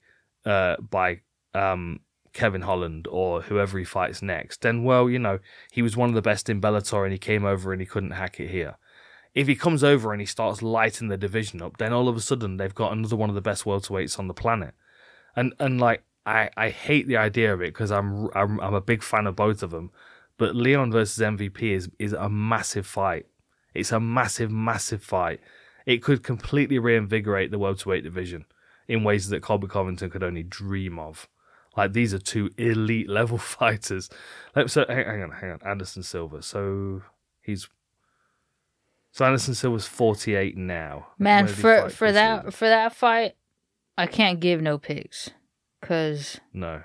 [SPEAKER 1] Kevin Holland or whoever he fights next, then, well, he was one of the best in Bellator and he came over and he couldn't hack it here. If he comes over and he starts lighting the division up, then all of a sudden they've got another one of the best welterweights on the planet. And like, I hate the idea of it, because I'm a big fan of both of them. But Leon versus MVP is a massive fight. It's a massive, massive fight. It could completely reinvigorate the welterweight division in ways that Colby Covington could only dream of. Like, these are 2 elite level fighters. So hang on, Anderson Silva. So Anderson Silva's 48 now.
[SPEAKER 2] Man, for that fight, I can't give no picks, cause
[SPEAKER 1] no.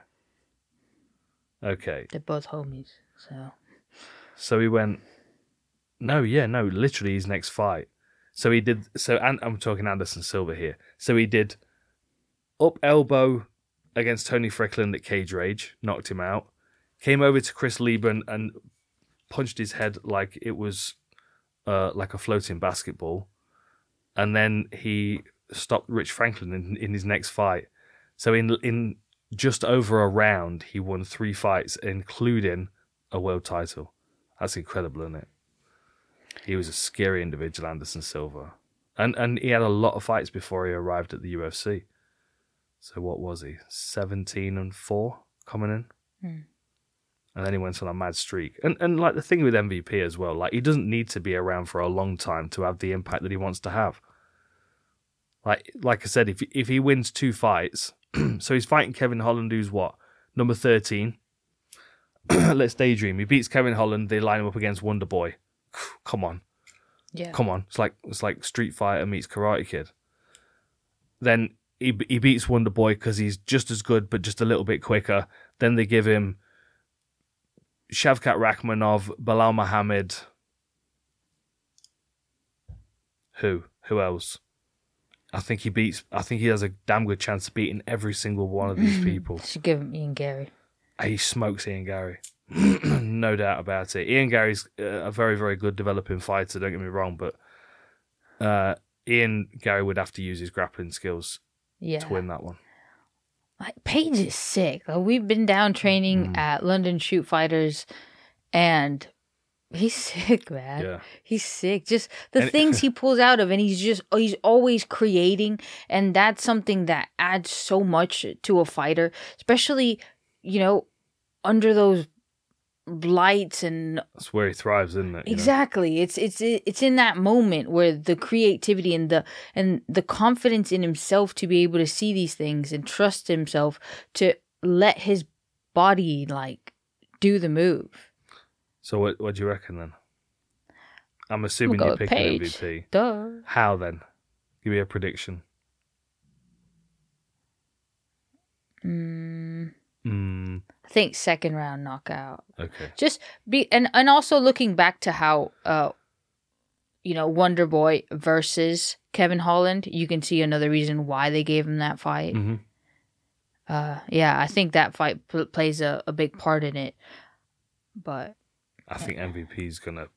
[SPEAKER 1] Okay.
[SPEAKER 2] They're both homies,
[SPEAKER 1] So he went. No, literally his next fight. So he did. And I'm talking Anderson Silva here. So he did up elbow against Tony Strickland at Cage Rage, knocked him out. Came over to Chris Lieben and punched his head like it was like a floating basketball. And then he stopped Rich Franklin in his next fight. So in just over a round, he won 3 fights, including a world title. That's incredible, isn't it? He was a scary individual, Anderson Silva. And he had a lot of fights before he arrived at the UFC. So what was he? 17-4 coming in?
[SPEAKER 2] Mm.
[SPEAKER 1] And then he went on a mad streak. And like, the thing with MVP as well, like, he doesn't need to be around for a long time to have the impact that he wants to have. Like I said, if he wins 2 fights, so he's fighting Kevin Holland, who's what? Number 13. Let's daydream. He beats Kevin Holland, they line him up against Wonder Boy. Come on.
[SPEAKER 2] Yeah.
[SPEAKER 1] Come on. It's like Street Fighter meets Karate Kid. Then he beats Wonder Boy because he's just as good, but just a little bit quicker. Then they give him Shavkat Rakhmonov, Bilal Muhammad. Who else? I think he has a damn good chance of beating every single one of these people.
[SPEAKER 2] Should give him Ian Gary.
[SPEAKER 1] He smokes Ian Gary. No doubt about it. Ian Gary's a very, very good developing fighter, don't get me wrong, but Ian Gary would have to use his grappling skills to win that one.
[SPEAKER 2] Like, Paige is sick. Like, we've been down training at London Shoot Fighters, and He's sick, man.
[SPEAKER 1] Yeah.
[SPEAKER 2] He's sick. Just the things he pulls out of, and he's always creating, and that's something that adds so much to a fighter, especially, under those lights, and
[SPEAKER 1] that's where he thrives, isn't it?
[SPEAKER 2] Exactly. It's in that moment where the creativity and the confidence in himself to be able to see these things and trust himself to let his body do the move.
[SPEAKER 1] So what do you reckon then? I'm assuming you're picking MVP.
[SPEAKER 2] Duh.
[SPEAKER 1] How then? Give me a prediction.
[SPEAKER 2] I think second round knockout.
[SPEAKER 1] Okay.
[SPEAKER 2] Just and also looking back to how Wonder Boy versus Kevin Holland, you can see another reason why they gave him that fight.
[SPEAKER 1] Mm-hmm.
[SPEAKER 2] I think that fight plays a big part in it. But
[SPEAKER 1] I think MVP's gonna.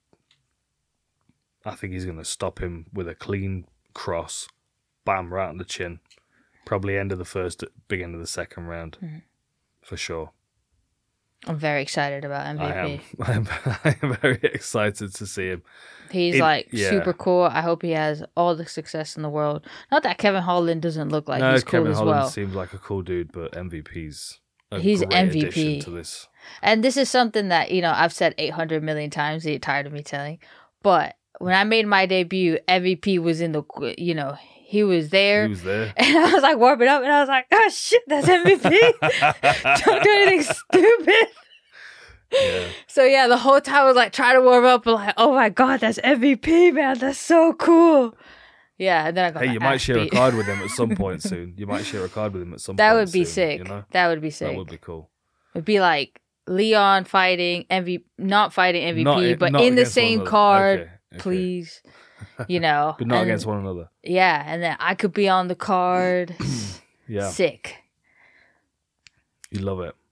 [SPEAKER 1] I think he's gonna stop him with a clean cross, bam, right on the chin. Probably end of the first, big end of the second round, for sure.
[SPEAKER 2] I'm very excited about MVP.
[SPEAKER 1] I am very excited to see him.
[SPEAKER 2] He's super cool. I hope he has all the success in the world. Not that Kevin Holland doesn't look like he's cool
[SPEAKER 1] Kevin
[SPEAKER 2] as
[SPEAKER 1] Holland
[SPEAKER 2] well.
[SPEAKER 1] Seems like a cool dude, but MVP's
[SPEAKER 2] he's
[SPEAKER 1] great
[SPEAKER 2] MVP
[SPEAKER 1] addition to this.
[SPEAKER 2] And this is something that I've said 800 million times. You're tired of me telling, but when I made my debut, MVP was in the he was there.
[SPEAKER 1] He was there.
[SPEAKER 2] And I was warming up, and I was like, oh shit, that's MVP. Don't do anything stupid.
[SPEAKER 1] Yeah.
[SPEAKER 2] So the whole time I was trying to warm up, and oh my god, that's MVP, man. That's so cool. Yeah, and then I got
[SPEAKER 1] you might share a card with him at some point soon. You might share a card with him at some point.
[SPEAKER 2] That would be
[SPEAKER 1] soon,
[SPEAKER 2] sick. That would be sick.
[SPEAKER 1] That would be cool.
[SPEAKER 2] It'd be like Leon fighting MVP, not fighting MVP, but in the same card,
[SPEAKER 1] okay.
[SPEAKER 2] please.
[SPEAKER 1] But not against one another.
[SPEAKER 2] Yeah, and then I could be on the card.
[SPEAKER 1] Yeah.
[SPEAKER 2] Sick.
[SPEAKER 1] You love it.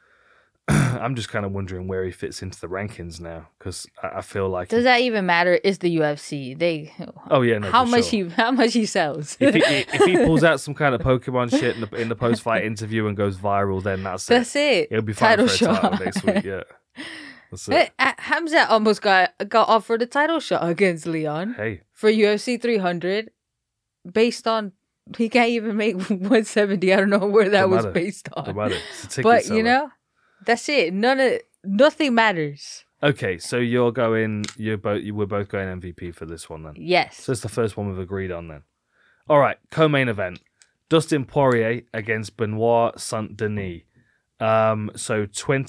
[SPEAKER 1] I'm just kind of wondering where he fits into the rankings now, because I feel like
[SPEAKER 2] does that even matter? It's the UFC. They
[SPEAKER 1] how
[SPEAKER 2] much he sells.
[SPEAKER 1] if he pulls out some kind of Pokemon shit in the post fight interview and goes viral, then that's it. He'll be fighting for a title next week. Yeah, that's it.
[SPEAKER 2] Hamzat almost got offered a title shot against Leon.
[SPEAKER 1] Hey,
[SPEAKER 2] for UFC 300, based on he can't even make 170. I don't know where that was based on. But seller. That's it. Nothing matters.
[SPEAKER 1] Okay, so we're both going MVP for this one then.
[SPEAKER 2] Yes.
[SPEAKER 1] So it's the first one we've agreed on then. All right, co-main event: Dustin Poirier against Benoit Saint Denis. So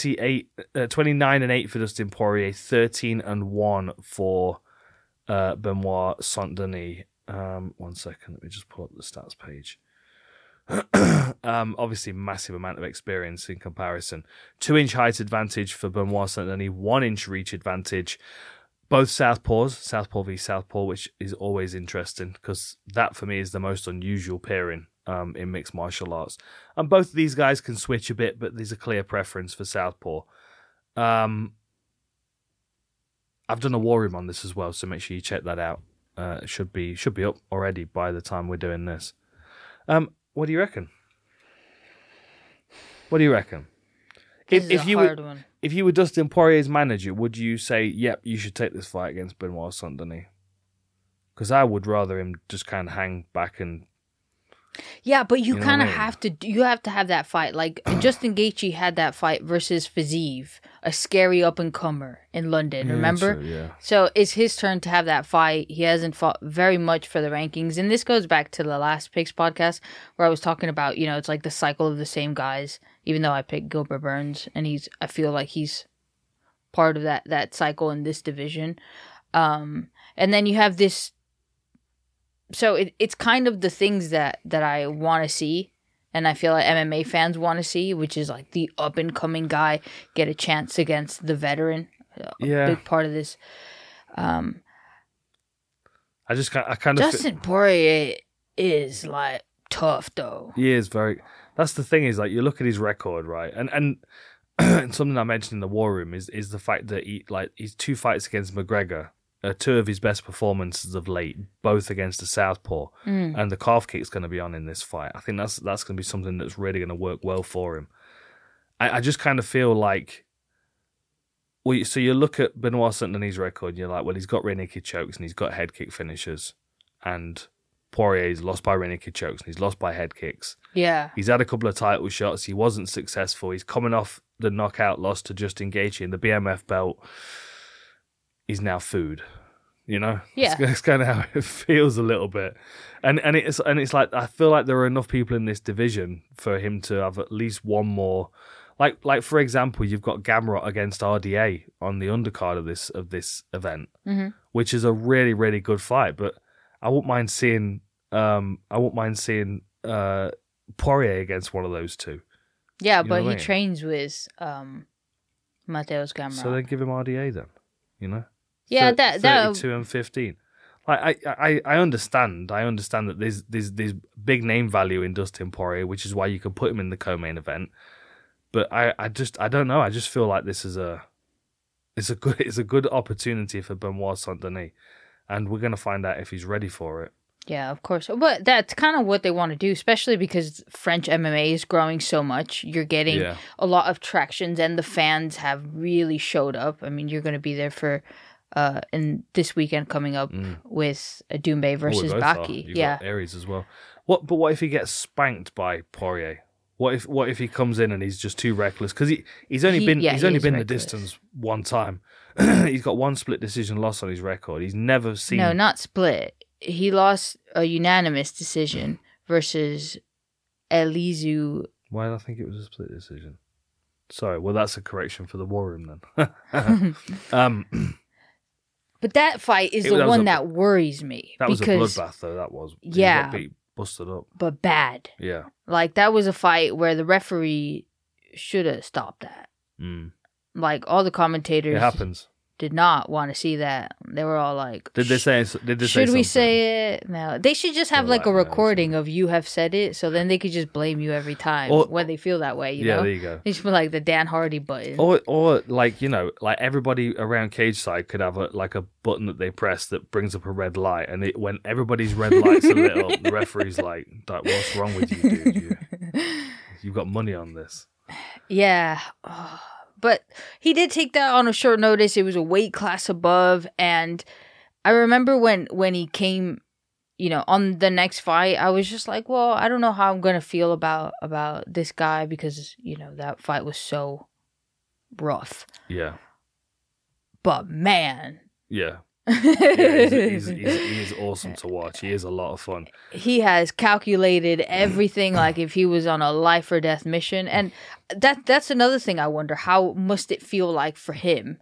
[SPEAKER 1] 29-8 for Dustin Poirier, 13-1 for Benoit Saint Denis. 1 second, let me just pull up the stats page. Obviously massive amount of experience in comparison. 2-inch height advantage for Benoit Saint Denis, 1-inch reach advantage. Both southpaw v southpaw, which is always interesting because that for me is the most unusual pairing in mixed martial arts. And both of these guys can switch a bit, but there's a clear preference for southpaw. I've done a war room on this as well, so make sure you check that out. It should be up already by the time we're doing this. What do you reckon? If you were Dustin Poirier's manager, would you say, yep, you should take this fight against Benoit Saint Denis? Because I would rather him just kind of hang back and...
[SPEAKER 2] Yeah, but you kind of have to have that fight. Like Justin Gaethje had that fight versus Fiziev, a scary up-and-comer in London, remember?
[SPEAKER 1] True, yeah.
[SPEAKER 2] So it's his turn to have that fight. He hasn't fought very much for the rankings. And this goes back to the last Picks podcast where I was talking about, it's like the cycle of the same guys, even though I picked Gilbert Burns. And I feel like he's part of that cycle in this division. And then you have this... So it's kind of the things that I want to see, and I feel like MMA fans want to see, which is like the up-and-coming guy get a chance against the veteran.
[SPEAKER 1] Yeah.
[SPEAKER 2] A big part of this.
[SPEAKER 1] I kind of...
[SPEAKER 2] Dustin Poirier is like tough, though.
[SPEAKER 1] He is very... That's the thing is, like, you look at his record, right? And something I mentioned in the war room is the fact that he's 2 fights against McGregor, 2 of his best performances of late, both against the southpaw, and the calf kick's going to be on in this fight. I think that's going to be something that's really going to work well for him. I just kind of feel like Well, so you look at Benoit Saint-Denis' record, and you're like, well, he's got rear naked chokes and he's got head kick finishers, and Poirier's lost by rear naked chokes and he's lost by head kicks.
[SPEAKER 2] Yeah.
[SPEAKER 1] He's had a couple of title shots. He wasn't successful. He's coming off the knockout loss to Justin Gaethje in the BMF belt. He's now food. You know,
[SPEAKER 2] Yeah,
[SPEAKER 1] it's kind of how it feels a little bit, and it's like I feel like there are enough people in this division for him to have at least one more. Like for example, you've got Gamrot against RDA on the undercard of this event, which is a really really good fight. But I wouldn't mind seeing Poirier against one of those two.
[SPEAKER 2] Yeah, but he trains with Mateusz Gamrot.
[SPEAKER 1] So then give him RDA then, you know.
[SPEAKER 2] Yeah, that
[SPEAKER 1] 32 and 15. Like I understand that there's big name value in Dustin Poirier, which is why you can put him in the co-main event. But I don't know. I just feel like this is a good opportunity for Benoit Saint-Denis, and we're gonna find out if he's ready for it.
[SPEAKER 2] Yeah, of course. But that's kind of what they want to do, especially because French MMA is growing so much. You're getting a lot of tractions, and the fans have really showed up. I mean, you're going to be there for in this weekend coming up with Doumbé versus Baki.
[SPEAKER 1] You've got Aries as well. But what if he gets spanked by Poirier? What if he comes in and he's just too reckless? Because he's only been the distance one time. He's got one split decision loss on his record. He's never seen.
[SPEAKER 2] No, not split. He lost a unanimous decision versus Elizeu.
[SPEAKER 1] Why did I think it was a split decision? Sorry, well, that's a correction for the War Room then.
[SPEAKER 2] But that fight is the one that worries me.
[SPEAKER 1] That was a bloodbath, though. That was.
[SPEAKER 2] Yeah.
[SPEAKER 1] He got busted up.
[SPEAKER 2] But bad.
[SPEAKER 1] Yeah.
[SPEAKER 2] Like, that was a fight where the referee should have stopped that. Like, all the commentators.
[SPEAKER 1] It happens.
[SPEAKER 2] Did not want to see that. They were all like,
[SPEAKER 1] Did they say
[SPEAKER 2] should we say it? No. They should just have like a recording of you have said it, so then they could just blame you every time when they feel that way, you know?
[SPEAKER 1] There you go.
[SPEAKER 2] They should put like the Dan Hardy button.
[SPEAKER 1] Or like, you know, like everybody around cage side could have a button that they press that brings up a red light, and when everybody's red lights are lit up, the referee's like, what's wrong with you, dude? You've got money on this.
[SPEAKER 2] Yeah. Oh. But he did take that on a short notice. It was a weight class above. And I remember when he came, you know, on the next fight, I was just like, well, I don't know how I'm going to feel about this guy because, you know, that fight was so rough.
[SPEAKER 1] Yeah.
[SPEAKER 2] But man.
[SPEAKER 1] Yeah. He is awesome to watch. He is a lot of fun.
[SPEAKER 2] He has calculated everything, like if he was on a life or death mission, and that's another thing I wonder. How must it feel like for him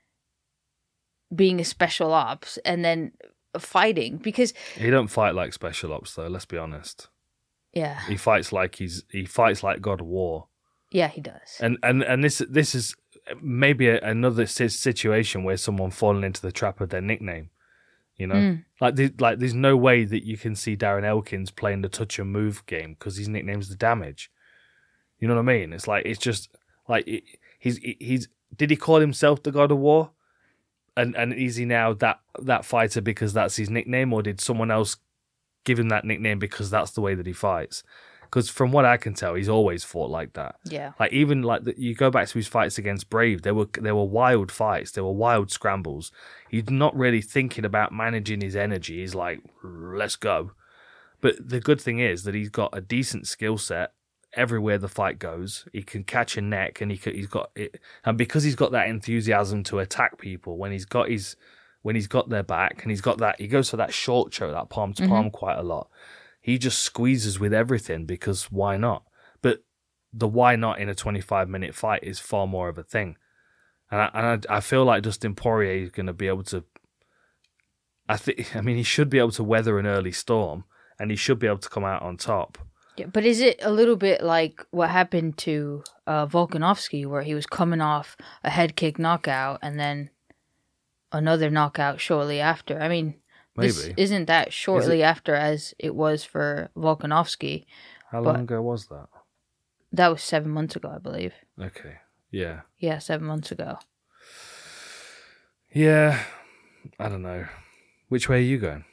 [SPEAKER 2] being a special ops and then fighting? Because
[SPEAKER 1] he don't fight like special ops, though. Let's be honest.
[SPEAKER 2] Yeah,
[SPEAKER 1] he fights like God of War.
[SPEAKER 2] Yeah, he does.
[SPEAKER 1] And this is maybe another situation where someone falling into the trap of their nickname, you know, like there's no way that you can see Darren Elkins playing the touch and move game because his nickname's The Damage. You know what I mean? It's like, it's just like he's did he call himself the God of War, and is he now that fighter because that's his nickname, or did someone else give him that nickname because that's the way that he fights? Because from what I can tell, he's always fought like that.
[SPEAKER 2] Yeah.
[SPEAKER 1] Like even like you go back to his fights against Brave, there were wild fights, there were wild scrambles. He's not really thinking about managing his energy. He's like, let's go. But the good thing is that he's got a decent skill set everywhere the fight goes. He can catch a neck, and he's got it. And because he's got that enthusiasm to attack people when he's got their back, and he goes for that short choke, that palm to palm quite a lot. He just squeezes with everything because why not? But the why not in a 25-minute fight is far more of a thing. And I feel like Dustin Poirier is going to be able to... he should be able to weather an early storm, and he should be able to come out on top.
[SPEAKER 2] Yeah, but is it a little bit like what happened to Volkanovski, where he was coming off a head kick knockout and then another knockout shortly after? I mean...
[SPEAKER 1] Maybe.
[SPEAKER 2] This isn't that shortly after as it was for Volkanovski.
[SPEAKER 1] How long ago was that?
[SPEAKER 2] That was 7 months ago, I believe.
[SPEAKER 1] Okay. Yeah.
[SPEAKER 2] Yeah, 7 months ago.
[SPEAKER 1] Yeah. I don't know. Which way are you going?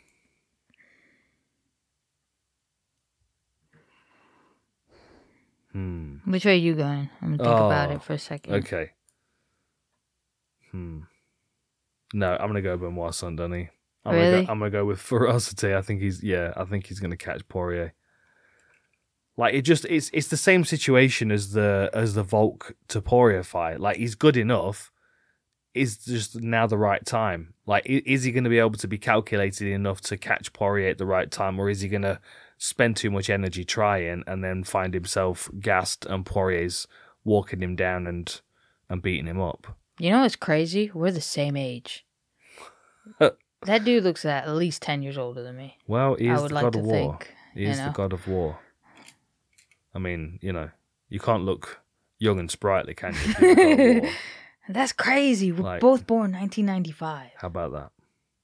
[SPEAKER 2] Which way are you going? I'm going to think about it for a second.
[SPEAKER 1] Okay. No, I'm gonna go Benoit Saint-Denis.
[SPEAKER 2] Really?
[SPEAKER 1] I'm gonna go with ferocity. I think he's gonna catch Poirier. Like it's the same situation as the Volk to Poirier fight. Like he's good enough. Is just now the right time? Like is he going to be able to be calculated enough to catch Poirier at the right time, or is he going to spend too much energy trying and then find himself gassed and Poirier's walking him down and beating him up?
[SPEAKER 2] You know what's crazy? We're the same age. That dude looks at least 10 years older than me.
[SPEAKER 1] Well, he is the god of war. He is the god of war. I mean, you can't look young and sprightly, can you? If you're the god of war.
[SPEAKER 2] That's crazy. We're both born 1995.
[SPEAKER 1] How about that?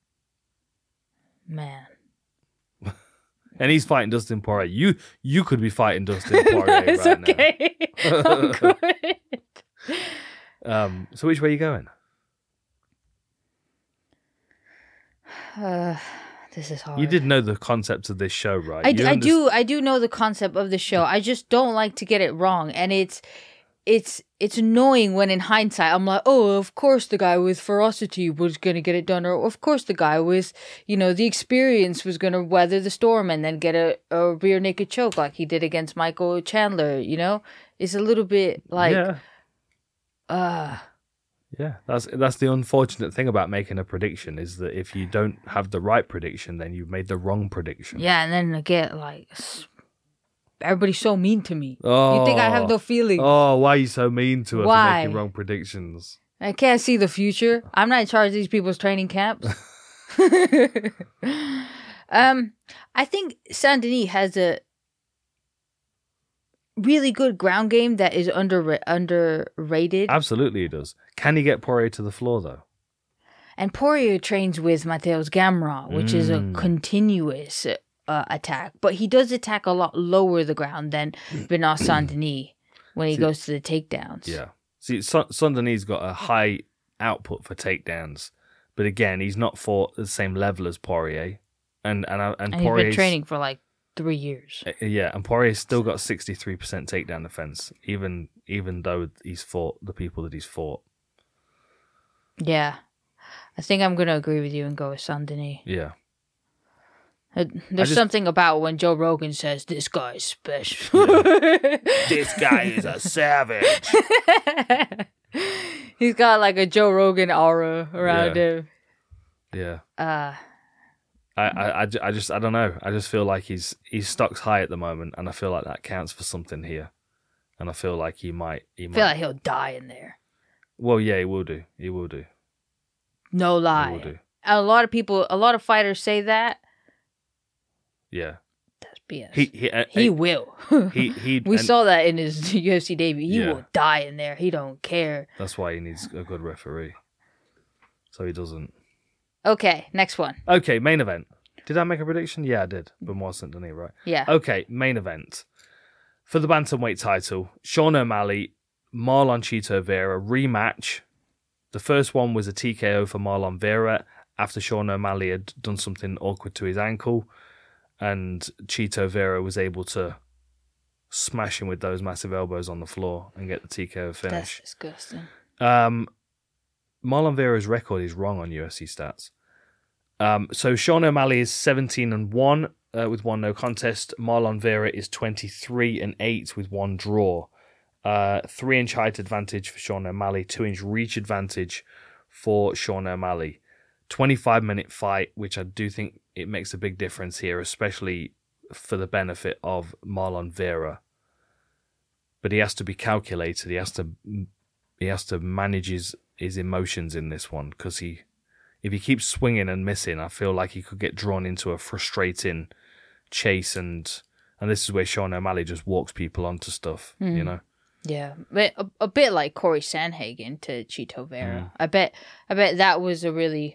[SPEAKER 2] Man.
[SPEAKER 1] And he's fighting Dustin Poirier. You could be fighting Dustin Poirier
[SPEAKER 2] it's
[SPEAKER 1] right
[SPEAKER 2] okay. I'm
[SPEAKER 1] good. So which way are you going?
[SPEAKER 2] This is hard.
[SPEAKER 1] You did know the concept of this show, right?
[SPEAKER 2] I do know the concept of the show. I just don't like to get it wrong, and it's annoying when in hindsight I'm like, oh, of course the guy with ferocity was gonna get it done, or of course the guy with the experience was gonna weather the storm and then get a rear naked choke like he did against Michael Chandler. It's a little bit like
[SPEAKER 1] Yeah, that's the unfortunate thing about making a prediction, is that if you don't have the right prediction, then you've made the wrong prediction.
[SPEAKER 2] Yeah, and then I get like, everybody's so mean to me. You think I have no feelings?
[SPEAKER 1] Oh, why are you so mean to us for
[SPEAKER 2] Why?
[SPEAKER 1] making wrong predictions?
[SPEAKER 2] I can't see the future. I'm not in charge of these people's training camps. I think Saint-Denis has a really good ground game that is underrated.
[SPEAKER 1] Absolutely he does. Can he get Poirier to the floor, though?
[SPEAKER 2] And Poirier trains with Mateusz Gamrot, which is a continuous attack. But he does attack a lot lower the ground than Benoit Saint-Denis when he goes to the takedowns.
[SPEAKER 1] Yeah. See, Saint-Denis got a high output for takedowns. But again, he's not fought at the same level as Poirier. And
[SPEAKER 2] he's been training for like 3 years.
[SPEAKER 1] Yeah, and Poirier's still got 63% takedown defense, even though he's fought the people that he's fought.
[SPEAKER 2] Yeah. I think I'm going to agree with you and go with Saint-Denis.
[SPEAKER 1] Yeah.
[SPEAKER 2] There's something about when Joe Rogan says, this guy's special.
[SPEAKER 1] Yeah. This guy is a savage.
[SPEAKER 2] He's got like a Joe Rogan aura around him.
[SPEAKER 1] Yeah. I don't know. I just feel like he's stock's high at the moment, and I feel like that counts for something here. And I feel like he might.
[SPEAKER 2] I feel like he'll die in there.
[SPEAKER 1] Well, yeah, he will do. He will do.
[SPEAKER 2] No lie. He will do. A lot of fighters say that.
[SPEAKER 1] Yeah.
[SPEAKER 2] That's BS. He will. We saw that in his UFC debut. He will die in there. He don't care.
[SPEAKER 1] That's why he needs a good referee. So he doesn't.
[SPEAKER 2] Okay, next one.
[SPEAKER 1] Okay, main event. Did I make a prediction? Yeah, I did. Benoit Saint-Denis, right?
[SPEAKER 2] Yeah.
[SPEAKER 1] Okay, main event. For the bantamweight title, Sean O'Malley, Marlon Chito Vera rematch. The first one was a TKO for Marlon Vera after Sean O'Malley had done something awkward to his ankle, and Chito Vera was able to smash him with those massive elbows on the floor and get the TKO finish.
[SPEAKER 2] That's disgusting.
[SPEAKER 1] Marlon Vera's record is wrong on UFC stats. So Sean O'Malley is 17-1 with 1 no contest. Marlon Vera is 23-8 with 1 draw. 3-inch height advantage for Sean O'Malley, 2-inch reach advantage for Sean O'Malley. 25-minute fight, which I do think it makes a big difference here, especially for the benefit of Marlon Vera. But he has to be calculated. He has to manage his emotions in this one, because if he keeps swinging and missing, I feel like he could get drawn into a frustrating chase, and this is where Sean O'Malley just walks people onto stuff,
[SPEAKER 2] Yeah, but a bit like Corey Sandhagen to Chito Vera. I bet that was a really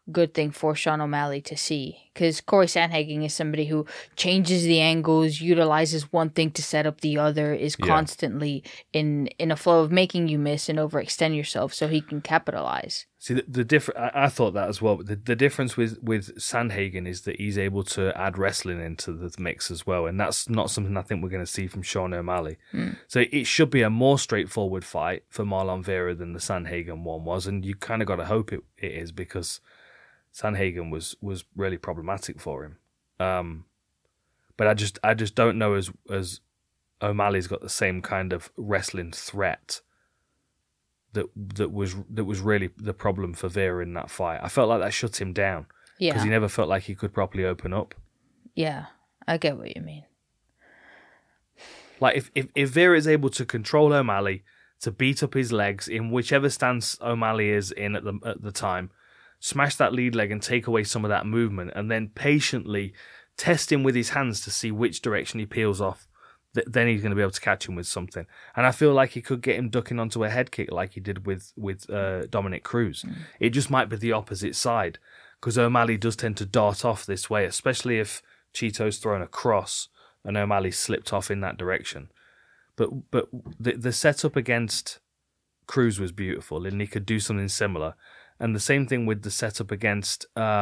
[SPEAKER 2] good thing for Sean O'Malley to see, because Corey Sandhagen is somebody who changes the angles, utilizes one thing to set up the other, is constantly in a flow of making you miss and overextend yourself so he can capitalize.
[SPEAKER 1] See, the difference, I thought that as well. The difference with Sandhagen is that he's able to add wrestling into the mix as well, and that's not something I think we're going to see from Sean O'Malley. So it should be a more straightforward fight for Marlon Vera than the Sandhagen one was, and you kind of got to hope it is, because Sandhagen was really problematic for him. But I just don't know as O'Malley's got the same kind of wrestling threat that was really the problem for Vera in that fight. I felt like that shut him down. Yeah. Because he never felt like he could properly open up.
[SPEAKER 2] Yeah, I get what you mean.
[SPEAKER 1] Like, if Vera is able to control O'Malley, to beat up his legs in whichever stance O'Malley is in at the time, smash that lead leg and take away some of that movement, and then patiently test him with his hands to see which direction he peels off, then he's going to be able to catch him with something. And I feel like he could get him ducking onto a head kick like he did with Dominic Cruz. It just might be the opposite side, because O'Malley does tend to dart off this way, especially if Chito's thrown a cross and O'Malley slipped off in that direction. But the setup against Cruz was beautiful, and he could do something similar. And the same thing with the setup against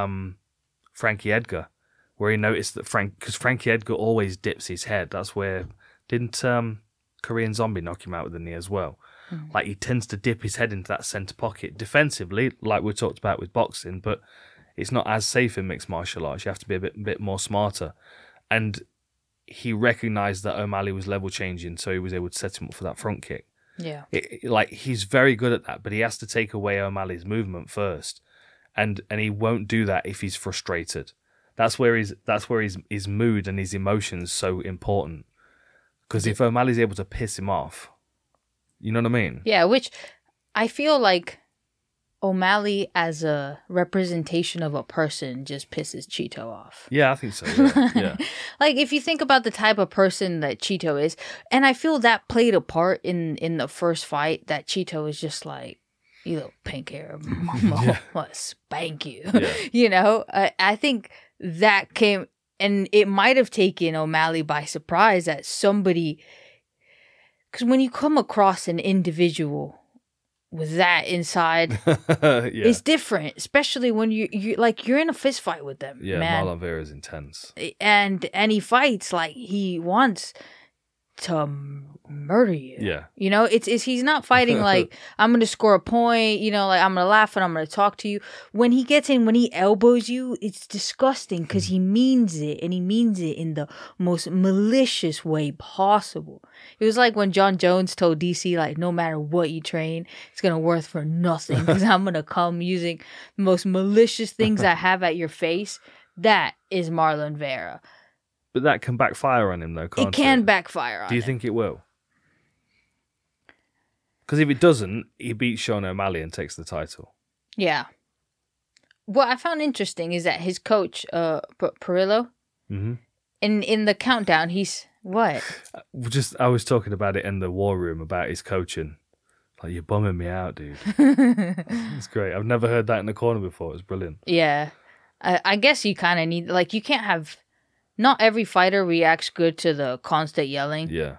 [SPEAKER 1] Frankie Edgar, where he noticed that because Frankie Edgar always dips his head. That's where, didn't Korean Zombie knock him out with a knee as well? Like, he tends to dip his head into that centre pocket defensively, like we talked about with boxing, but it's not as safe in mixed martial arts. You have to be a bit more smarter. And he recognised that O'Malley was level changing, so he was able to set him up for that front kick.
[SPEAKER 2] Yeah.
[SPEAKER 1] He's very good at that, but he has to take away O'Malley's movement first. And he won't do that if he's frustrated. That's where his mood and his emotions so important. Because if O'Malley's able to piss him off, you know what I mean?
[SPEAKER 2] Yeah, which I feel like O'Malley as a representation of a person just pisses Chito off.
[SPEAKER 1] Yeah, I think so. Yeah.
[SPEAKER 2] Like, if you think about the type of person that Chito is, and I feel that played a part in the first fight, that Chito was just like, you little pink hair, mama, I'm gonna spank you. Yeah. You know, I think that came, and it might have taken O'Malley by surprise that somebody, because when you come across an individual with that inside, it's different, especially when you're in a fist fight with them.
[SPEAKER 1] Yeah, man. Marlon Vera is intense,
[SPEAKER 2] and he fights like he wants to murder you.
[SPEAKER 1] Yeah,
[SPEAKER 2] you know, it's he's not fighting like I'm gonna score a point, you know, like I'm gonna laugh and I'm gonna talk to you. When he gets in, when he elbows you, it's disgusting because he means it, and he means it in the most malicious way possible. It was like when John Jones told DC, like, no matter what you train, it's gonna worth for nothing because I'm gonna come using the most malicious things I have at your face. That is Marlon Vera.
[SPEAKER 1] But that can backfire on him, though, can't it?
[SPEAKER 2] It can backfire on him.
[SPEAKER 1] Do you think it will? Because if it doesn't, he beats Sean O'Malley and takes the title. Yeah.
[SPEAKER 2] What I found interesting is that his coach, Perillo, in the countdown, he's... What?
[SPEAKER 1] I was talking about it in the war room about his coaching. Like, you're bumming me out, dude. It's great. I've never heard that in the corner before. It's brilliant.
[SPEAKER 2] Yeah. I guess you kind of need... Like, you can't have... Not every fighter reacts good to the constant yelling.
[SPEAKER 1] Yeah.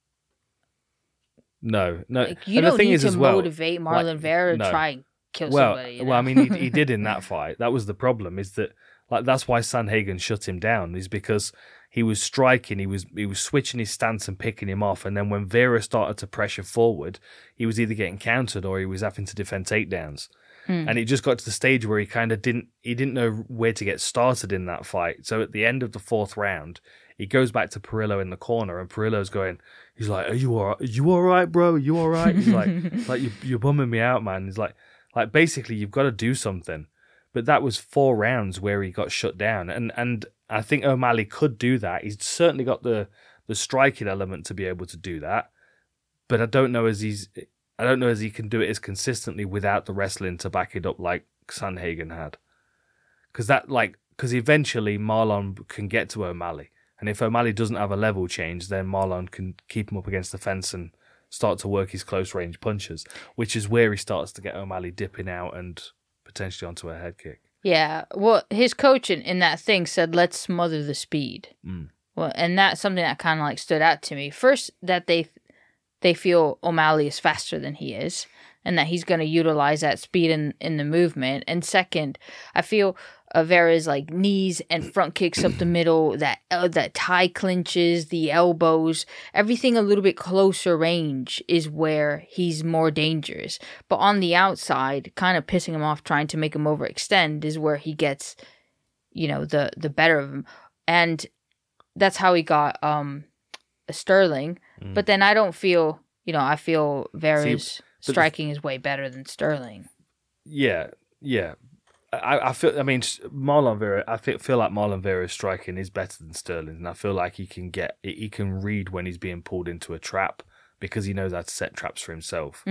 [SPEAKER 1] No.
[SPEAKER 2] Like, you don't need to motivate Marlon Vera to try and kill somebody. You know?
[SPEAKER 1] Well, I mean, he did in that fight. That was the problem, is that, like, that's why Sandhagen shut him down, is because he was striking, he was switching his stance and picking him off, and then when Vera started to pressure forward, he was either getting countered or he was having to defend takedowns. And it just got to the stage where he kind of didn't know where to get started in that fight. So at the end of the fourth round, he goes back to Perillo in the corner, and Perillo's he's like, "Are you all right? Are you all right, bro? Are you all right?" He's like you're bumming me out, man. He's like basically you've got to do something. But that was 4 rounds where he got shut down, and I think O'Malley could do that. He's certainly got the striking element to be able to do that, but I don't know as he can do it as consistently without the wrestling to back it up like Sandhagen had. Because eventually Marlon can get to O'Malley. And if O'Malley doesn't have a level change, then Marlon can keep him up against the fence and start to work his close range punches, which is where he starts to get O'Malley dipping out and potentially onto a head kick.
[SPEAKER 2] Yeah. Well, his coach in that thing said, let's smother the speed. Well, and that's something that kind of like stood out to me. First, that they feel O'Malley is faster than he is, and that he's going to utilize that speed in the movement. And second, I feel Vera's like knees and front kicks up the middle, that tie clinches, the elbows, everything a little bit closer range is where he's more dangerous. But on the outside, kind of pissing him off, trying to make him overextend, is where he gets, the better of him. And that's how he got Sterling. But then I don't feel, I feel Vera's striking is way better than Sterling.
[SPEAKER 1] Yeah. I feel. I mean, Marlon Vera. I feel like Marlon Vera's striking is better than Sterling, and I feel like he can read when he's being pulled into a trap because he knows how to set traps for himself.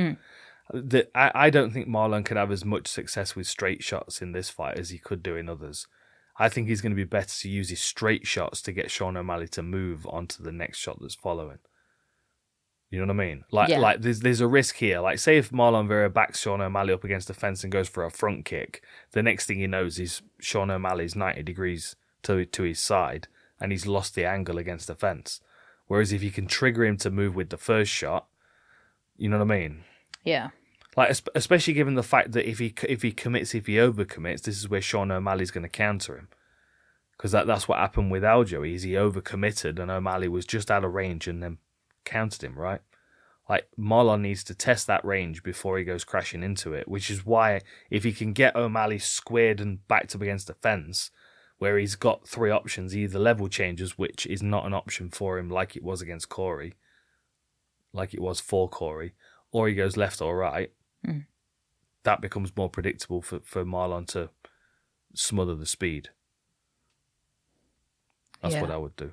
[SPEAKER 1] I don't think Marlon could have as much success with straight shots in this fight as he could do in others. I think he's going to be better to use his straight shots to get Sean O'Malley to move onto the next shot that's following. You know what I mean? Like there's a risk here. Like, say if Marlon Vera backs Sean O'Malley up against the fence and goes for a front kick, the next thing he knows is Sean O'Malley's 90 degrees to his side, and he's lost the angle against the fence. Whereas if you can trigger him to move with the first shot, you know what I mean?
[SPEAKER 2] Yeah.
[SPEAKER 1] Like, especially given the fact that if he overcommits, this is where Sean O'Malley's going to counter him. Because that's what happened with Aljo. He overcommitted, and O'Malley was just out of range and then countered him, right? Like, Marlon needs to test that range before he goes crashing into it, which is why if he can get O'Malley squared and backed up against the fence, where he's got three options, either level changes, which is not an option for him like it was against Corey, like it was for Corey, or he goes left or right, that becomes more predictable for Marlon to smother the speed. That's what I would do.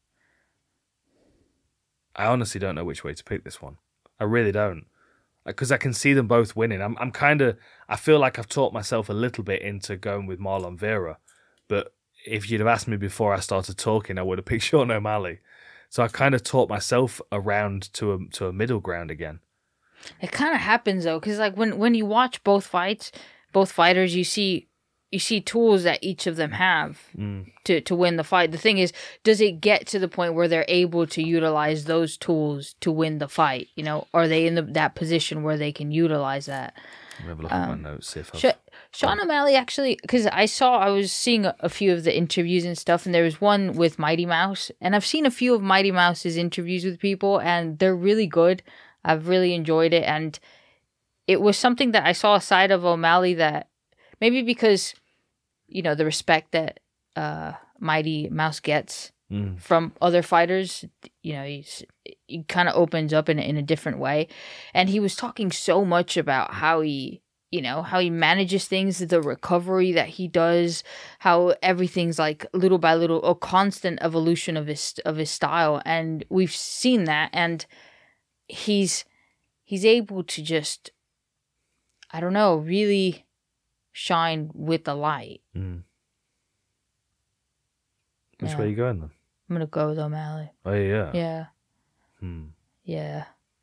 [SPEAKER 1] I honestly don't know which way to pick this one. I really don't. Because I can see them both winning. I feel like I've talked myself a little bit into going with Marlon Vera. But if you'd have asked me before I started talking, I would have picked Sean O'Malley. So I kind of talked myself around to a middle ground again.
[SPEAKER 2] It kind of happens, though, because like when you watch both fighters, you see tools that each of them have to win the fight. The thing is, does it get to the point where they're able to utilize those tools to win the fight? Are they in that position where they can utilize that?
[SPEAKER 1] Let me have a look at my notes, see if
[SPEAKER 2] Sean O'Malley, actually, because I was seeing a few of the interviews and stuff, and there was one with Mighty Mouse, and I've seen a few of Mighty Mouse's interviews with people, and they're really good. I've really enjoyed it, and it was something that I saw a side of O'Malley that maybe because the respect that Mighty Mouse gets from other fighters, he kind of opens up in a different way. And he was talking so much about how he manages things, the recovery that he does, how everything's like little by little, a constant evolution of his style. And we've seen that, and he's able to just, I don't know, really shine with the light.
[SPEAKER 1] Which way are you going then?
[SPEAKER 2] I'm gonna go with O'Malley.
[SPEAKER 1] Oh yeah.
[SPEAKER 2] Yeah. Yeah.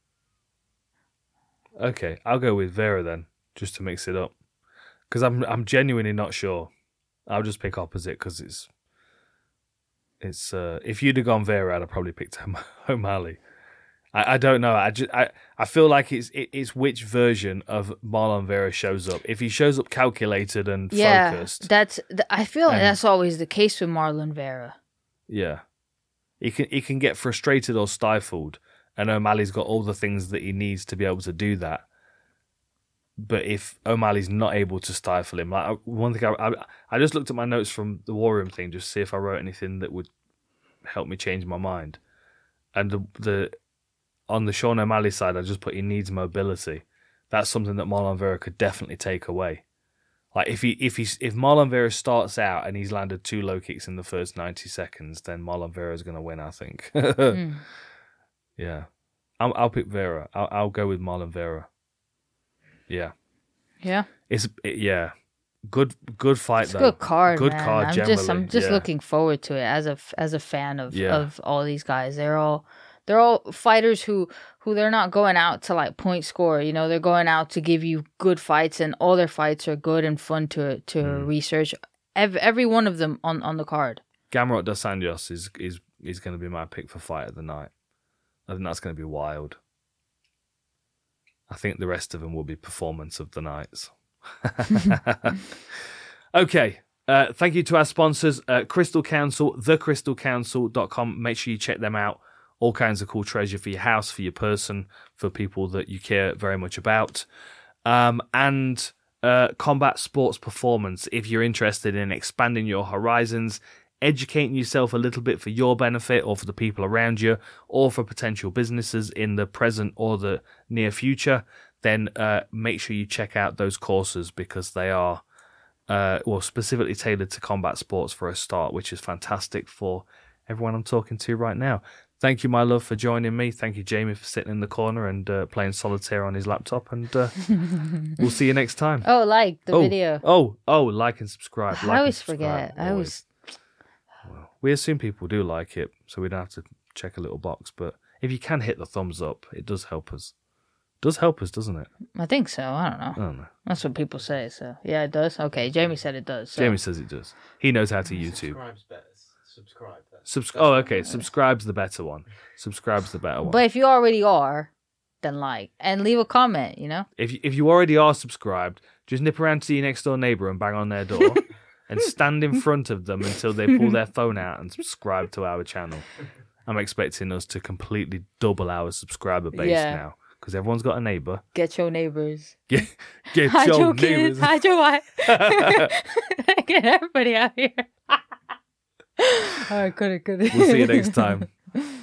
[SPEAKER 1] Okay, I'll go with Vera then, just to mix it up, because I'm genuinely not sure. I'll just pick opposite because it's if you'd have gone Vera, I'd have probably picked O'Malley. I don't know. I feel like it's which version of Marlon Vera shows up. If he shows up calculated and focused,
[SPEAKER 2] I feel like that's always the case with Marlon Vera.
[SPEAKER 1] Yeah, he can get frustrated or stifled, and O'Malley's got all the things that he needs to be able to do that. But if O'Malley's not able to stifle him, like one thing I just looked at my notes from the War Room thing just to see if I wrote anything that would help me change my mind, and on the Sean O'Malley side, I just put he needs mobility. That's something that Marlon Vera could definitely take away. Like if Marlon Vera starts out and he's landed 2 low kicks in the first 90 seconds, then Marlon Vera is going to win, I think. Yeah, I'll pick Vera. I'll go with Marlon Vera. Yeah.
[SPEAKER 2] Yeah.
[SPEAKER 1] Good fight
[SPEAKER 2] it's
[SPEAKER 1] though.
[SPEAKER 2] Good card.
[SPEAKER 1] Good
[SPEAKER 2] man.
[SPEAKER 1] card.
[SPEAKER 2] I'm just looking forward to it as a fan of all these guys. they're all fighters who they're not going out to like point score. You know, they're going out to give you good fights, and all their fights are good and fun to research. Every one of them on the card.
[SPEAKER 1] Gamrot dos Anjos is going to be my pick for fight of the night. I think that's going to be wild. I think the rest of them will be performance of the nights. Okay. Thank you to our sponsors, Crystal Council, thecrystalcouncil.com. Make sure you check them out. All kinds of cool treasure for your house, for your person, for people that you care very much about. And Combat Sports Performance, if you're interested in expanding your horizons, educating yourself a little bit for your benefit or for the people around you or for potential businesses in the present or the near future, then make sure you check out those courses, because they are specifically tailored to combat sports for a start, which is fantastic for everyone I'm talking to right now. Thank you, my love, for joining me. Thank you, Jamie, for sitting in the corner and playing solitaire on his laptop. And we'll see you next time.
[SPEAKER 2] Oh, like the video.
[SPEAKER 1] Oh, like and subscribe.
[SPEAKER 2] I always forget.
[SPEAKER 1] Well, we assume people do like it, so we don't have to check a little box. But if you can hit the thumbs up, it does help us. Does help us, doesn't it?
[SPEAKER 2] I think so. I don't know. That's what people say. So yeah, it does. Okay, Jamie said it does. So.
[SPEAKER 1] Jamie says it does. He knows how to YouTube.
[SPEAKER 3] Subscribe's better. Subscribe.
[SPEAKER 1] Okay. Subscribe's the better one. Subscribe's the better one.
[SPEAKER 2] But if you already are, then like and leave a comment. You know.
[SPEAKER 1] If you already are subscribed, just nip around to your next door neighbour and bang on their door, and stand in front of them until they pull their phone out and subscribe to our channel. I'm expecting us to completely double our subscriber base now. Because everyone's got a neighbour.
[SPEAKER 2] Get your neighbours.
[SPEAKER 1] Get your neighbours.
[SPEAKER 2] Hide your wife. Get everybody out here. All right, good.
[SPEAKER 1] We'll see you next time.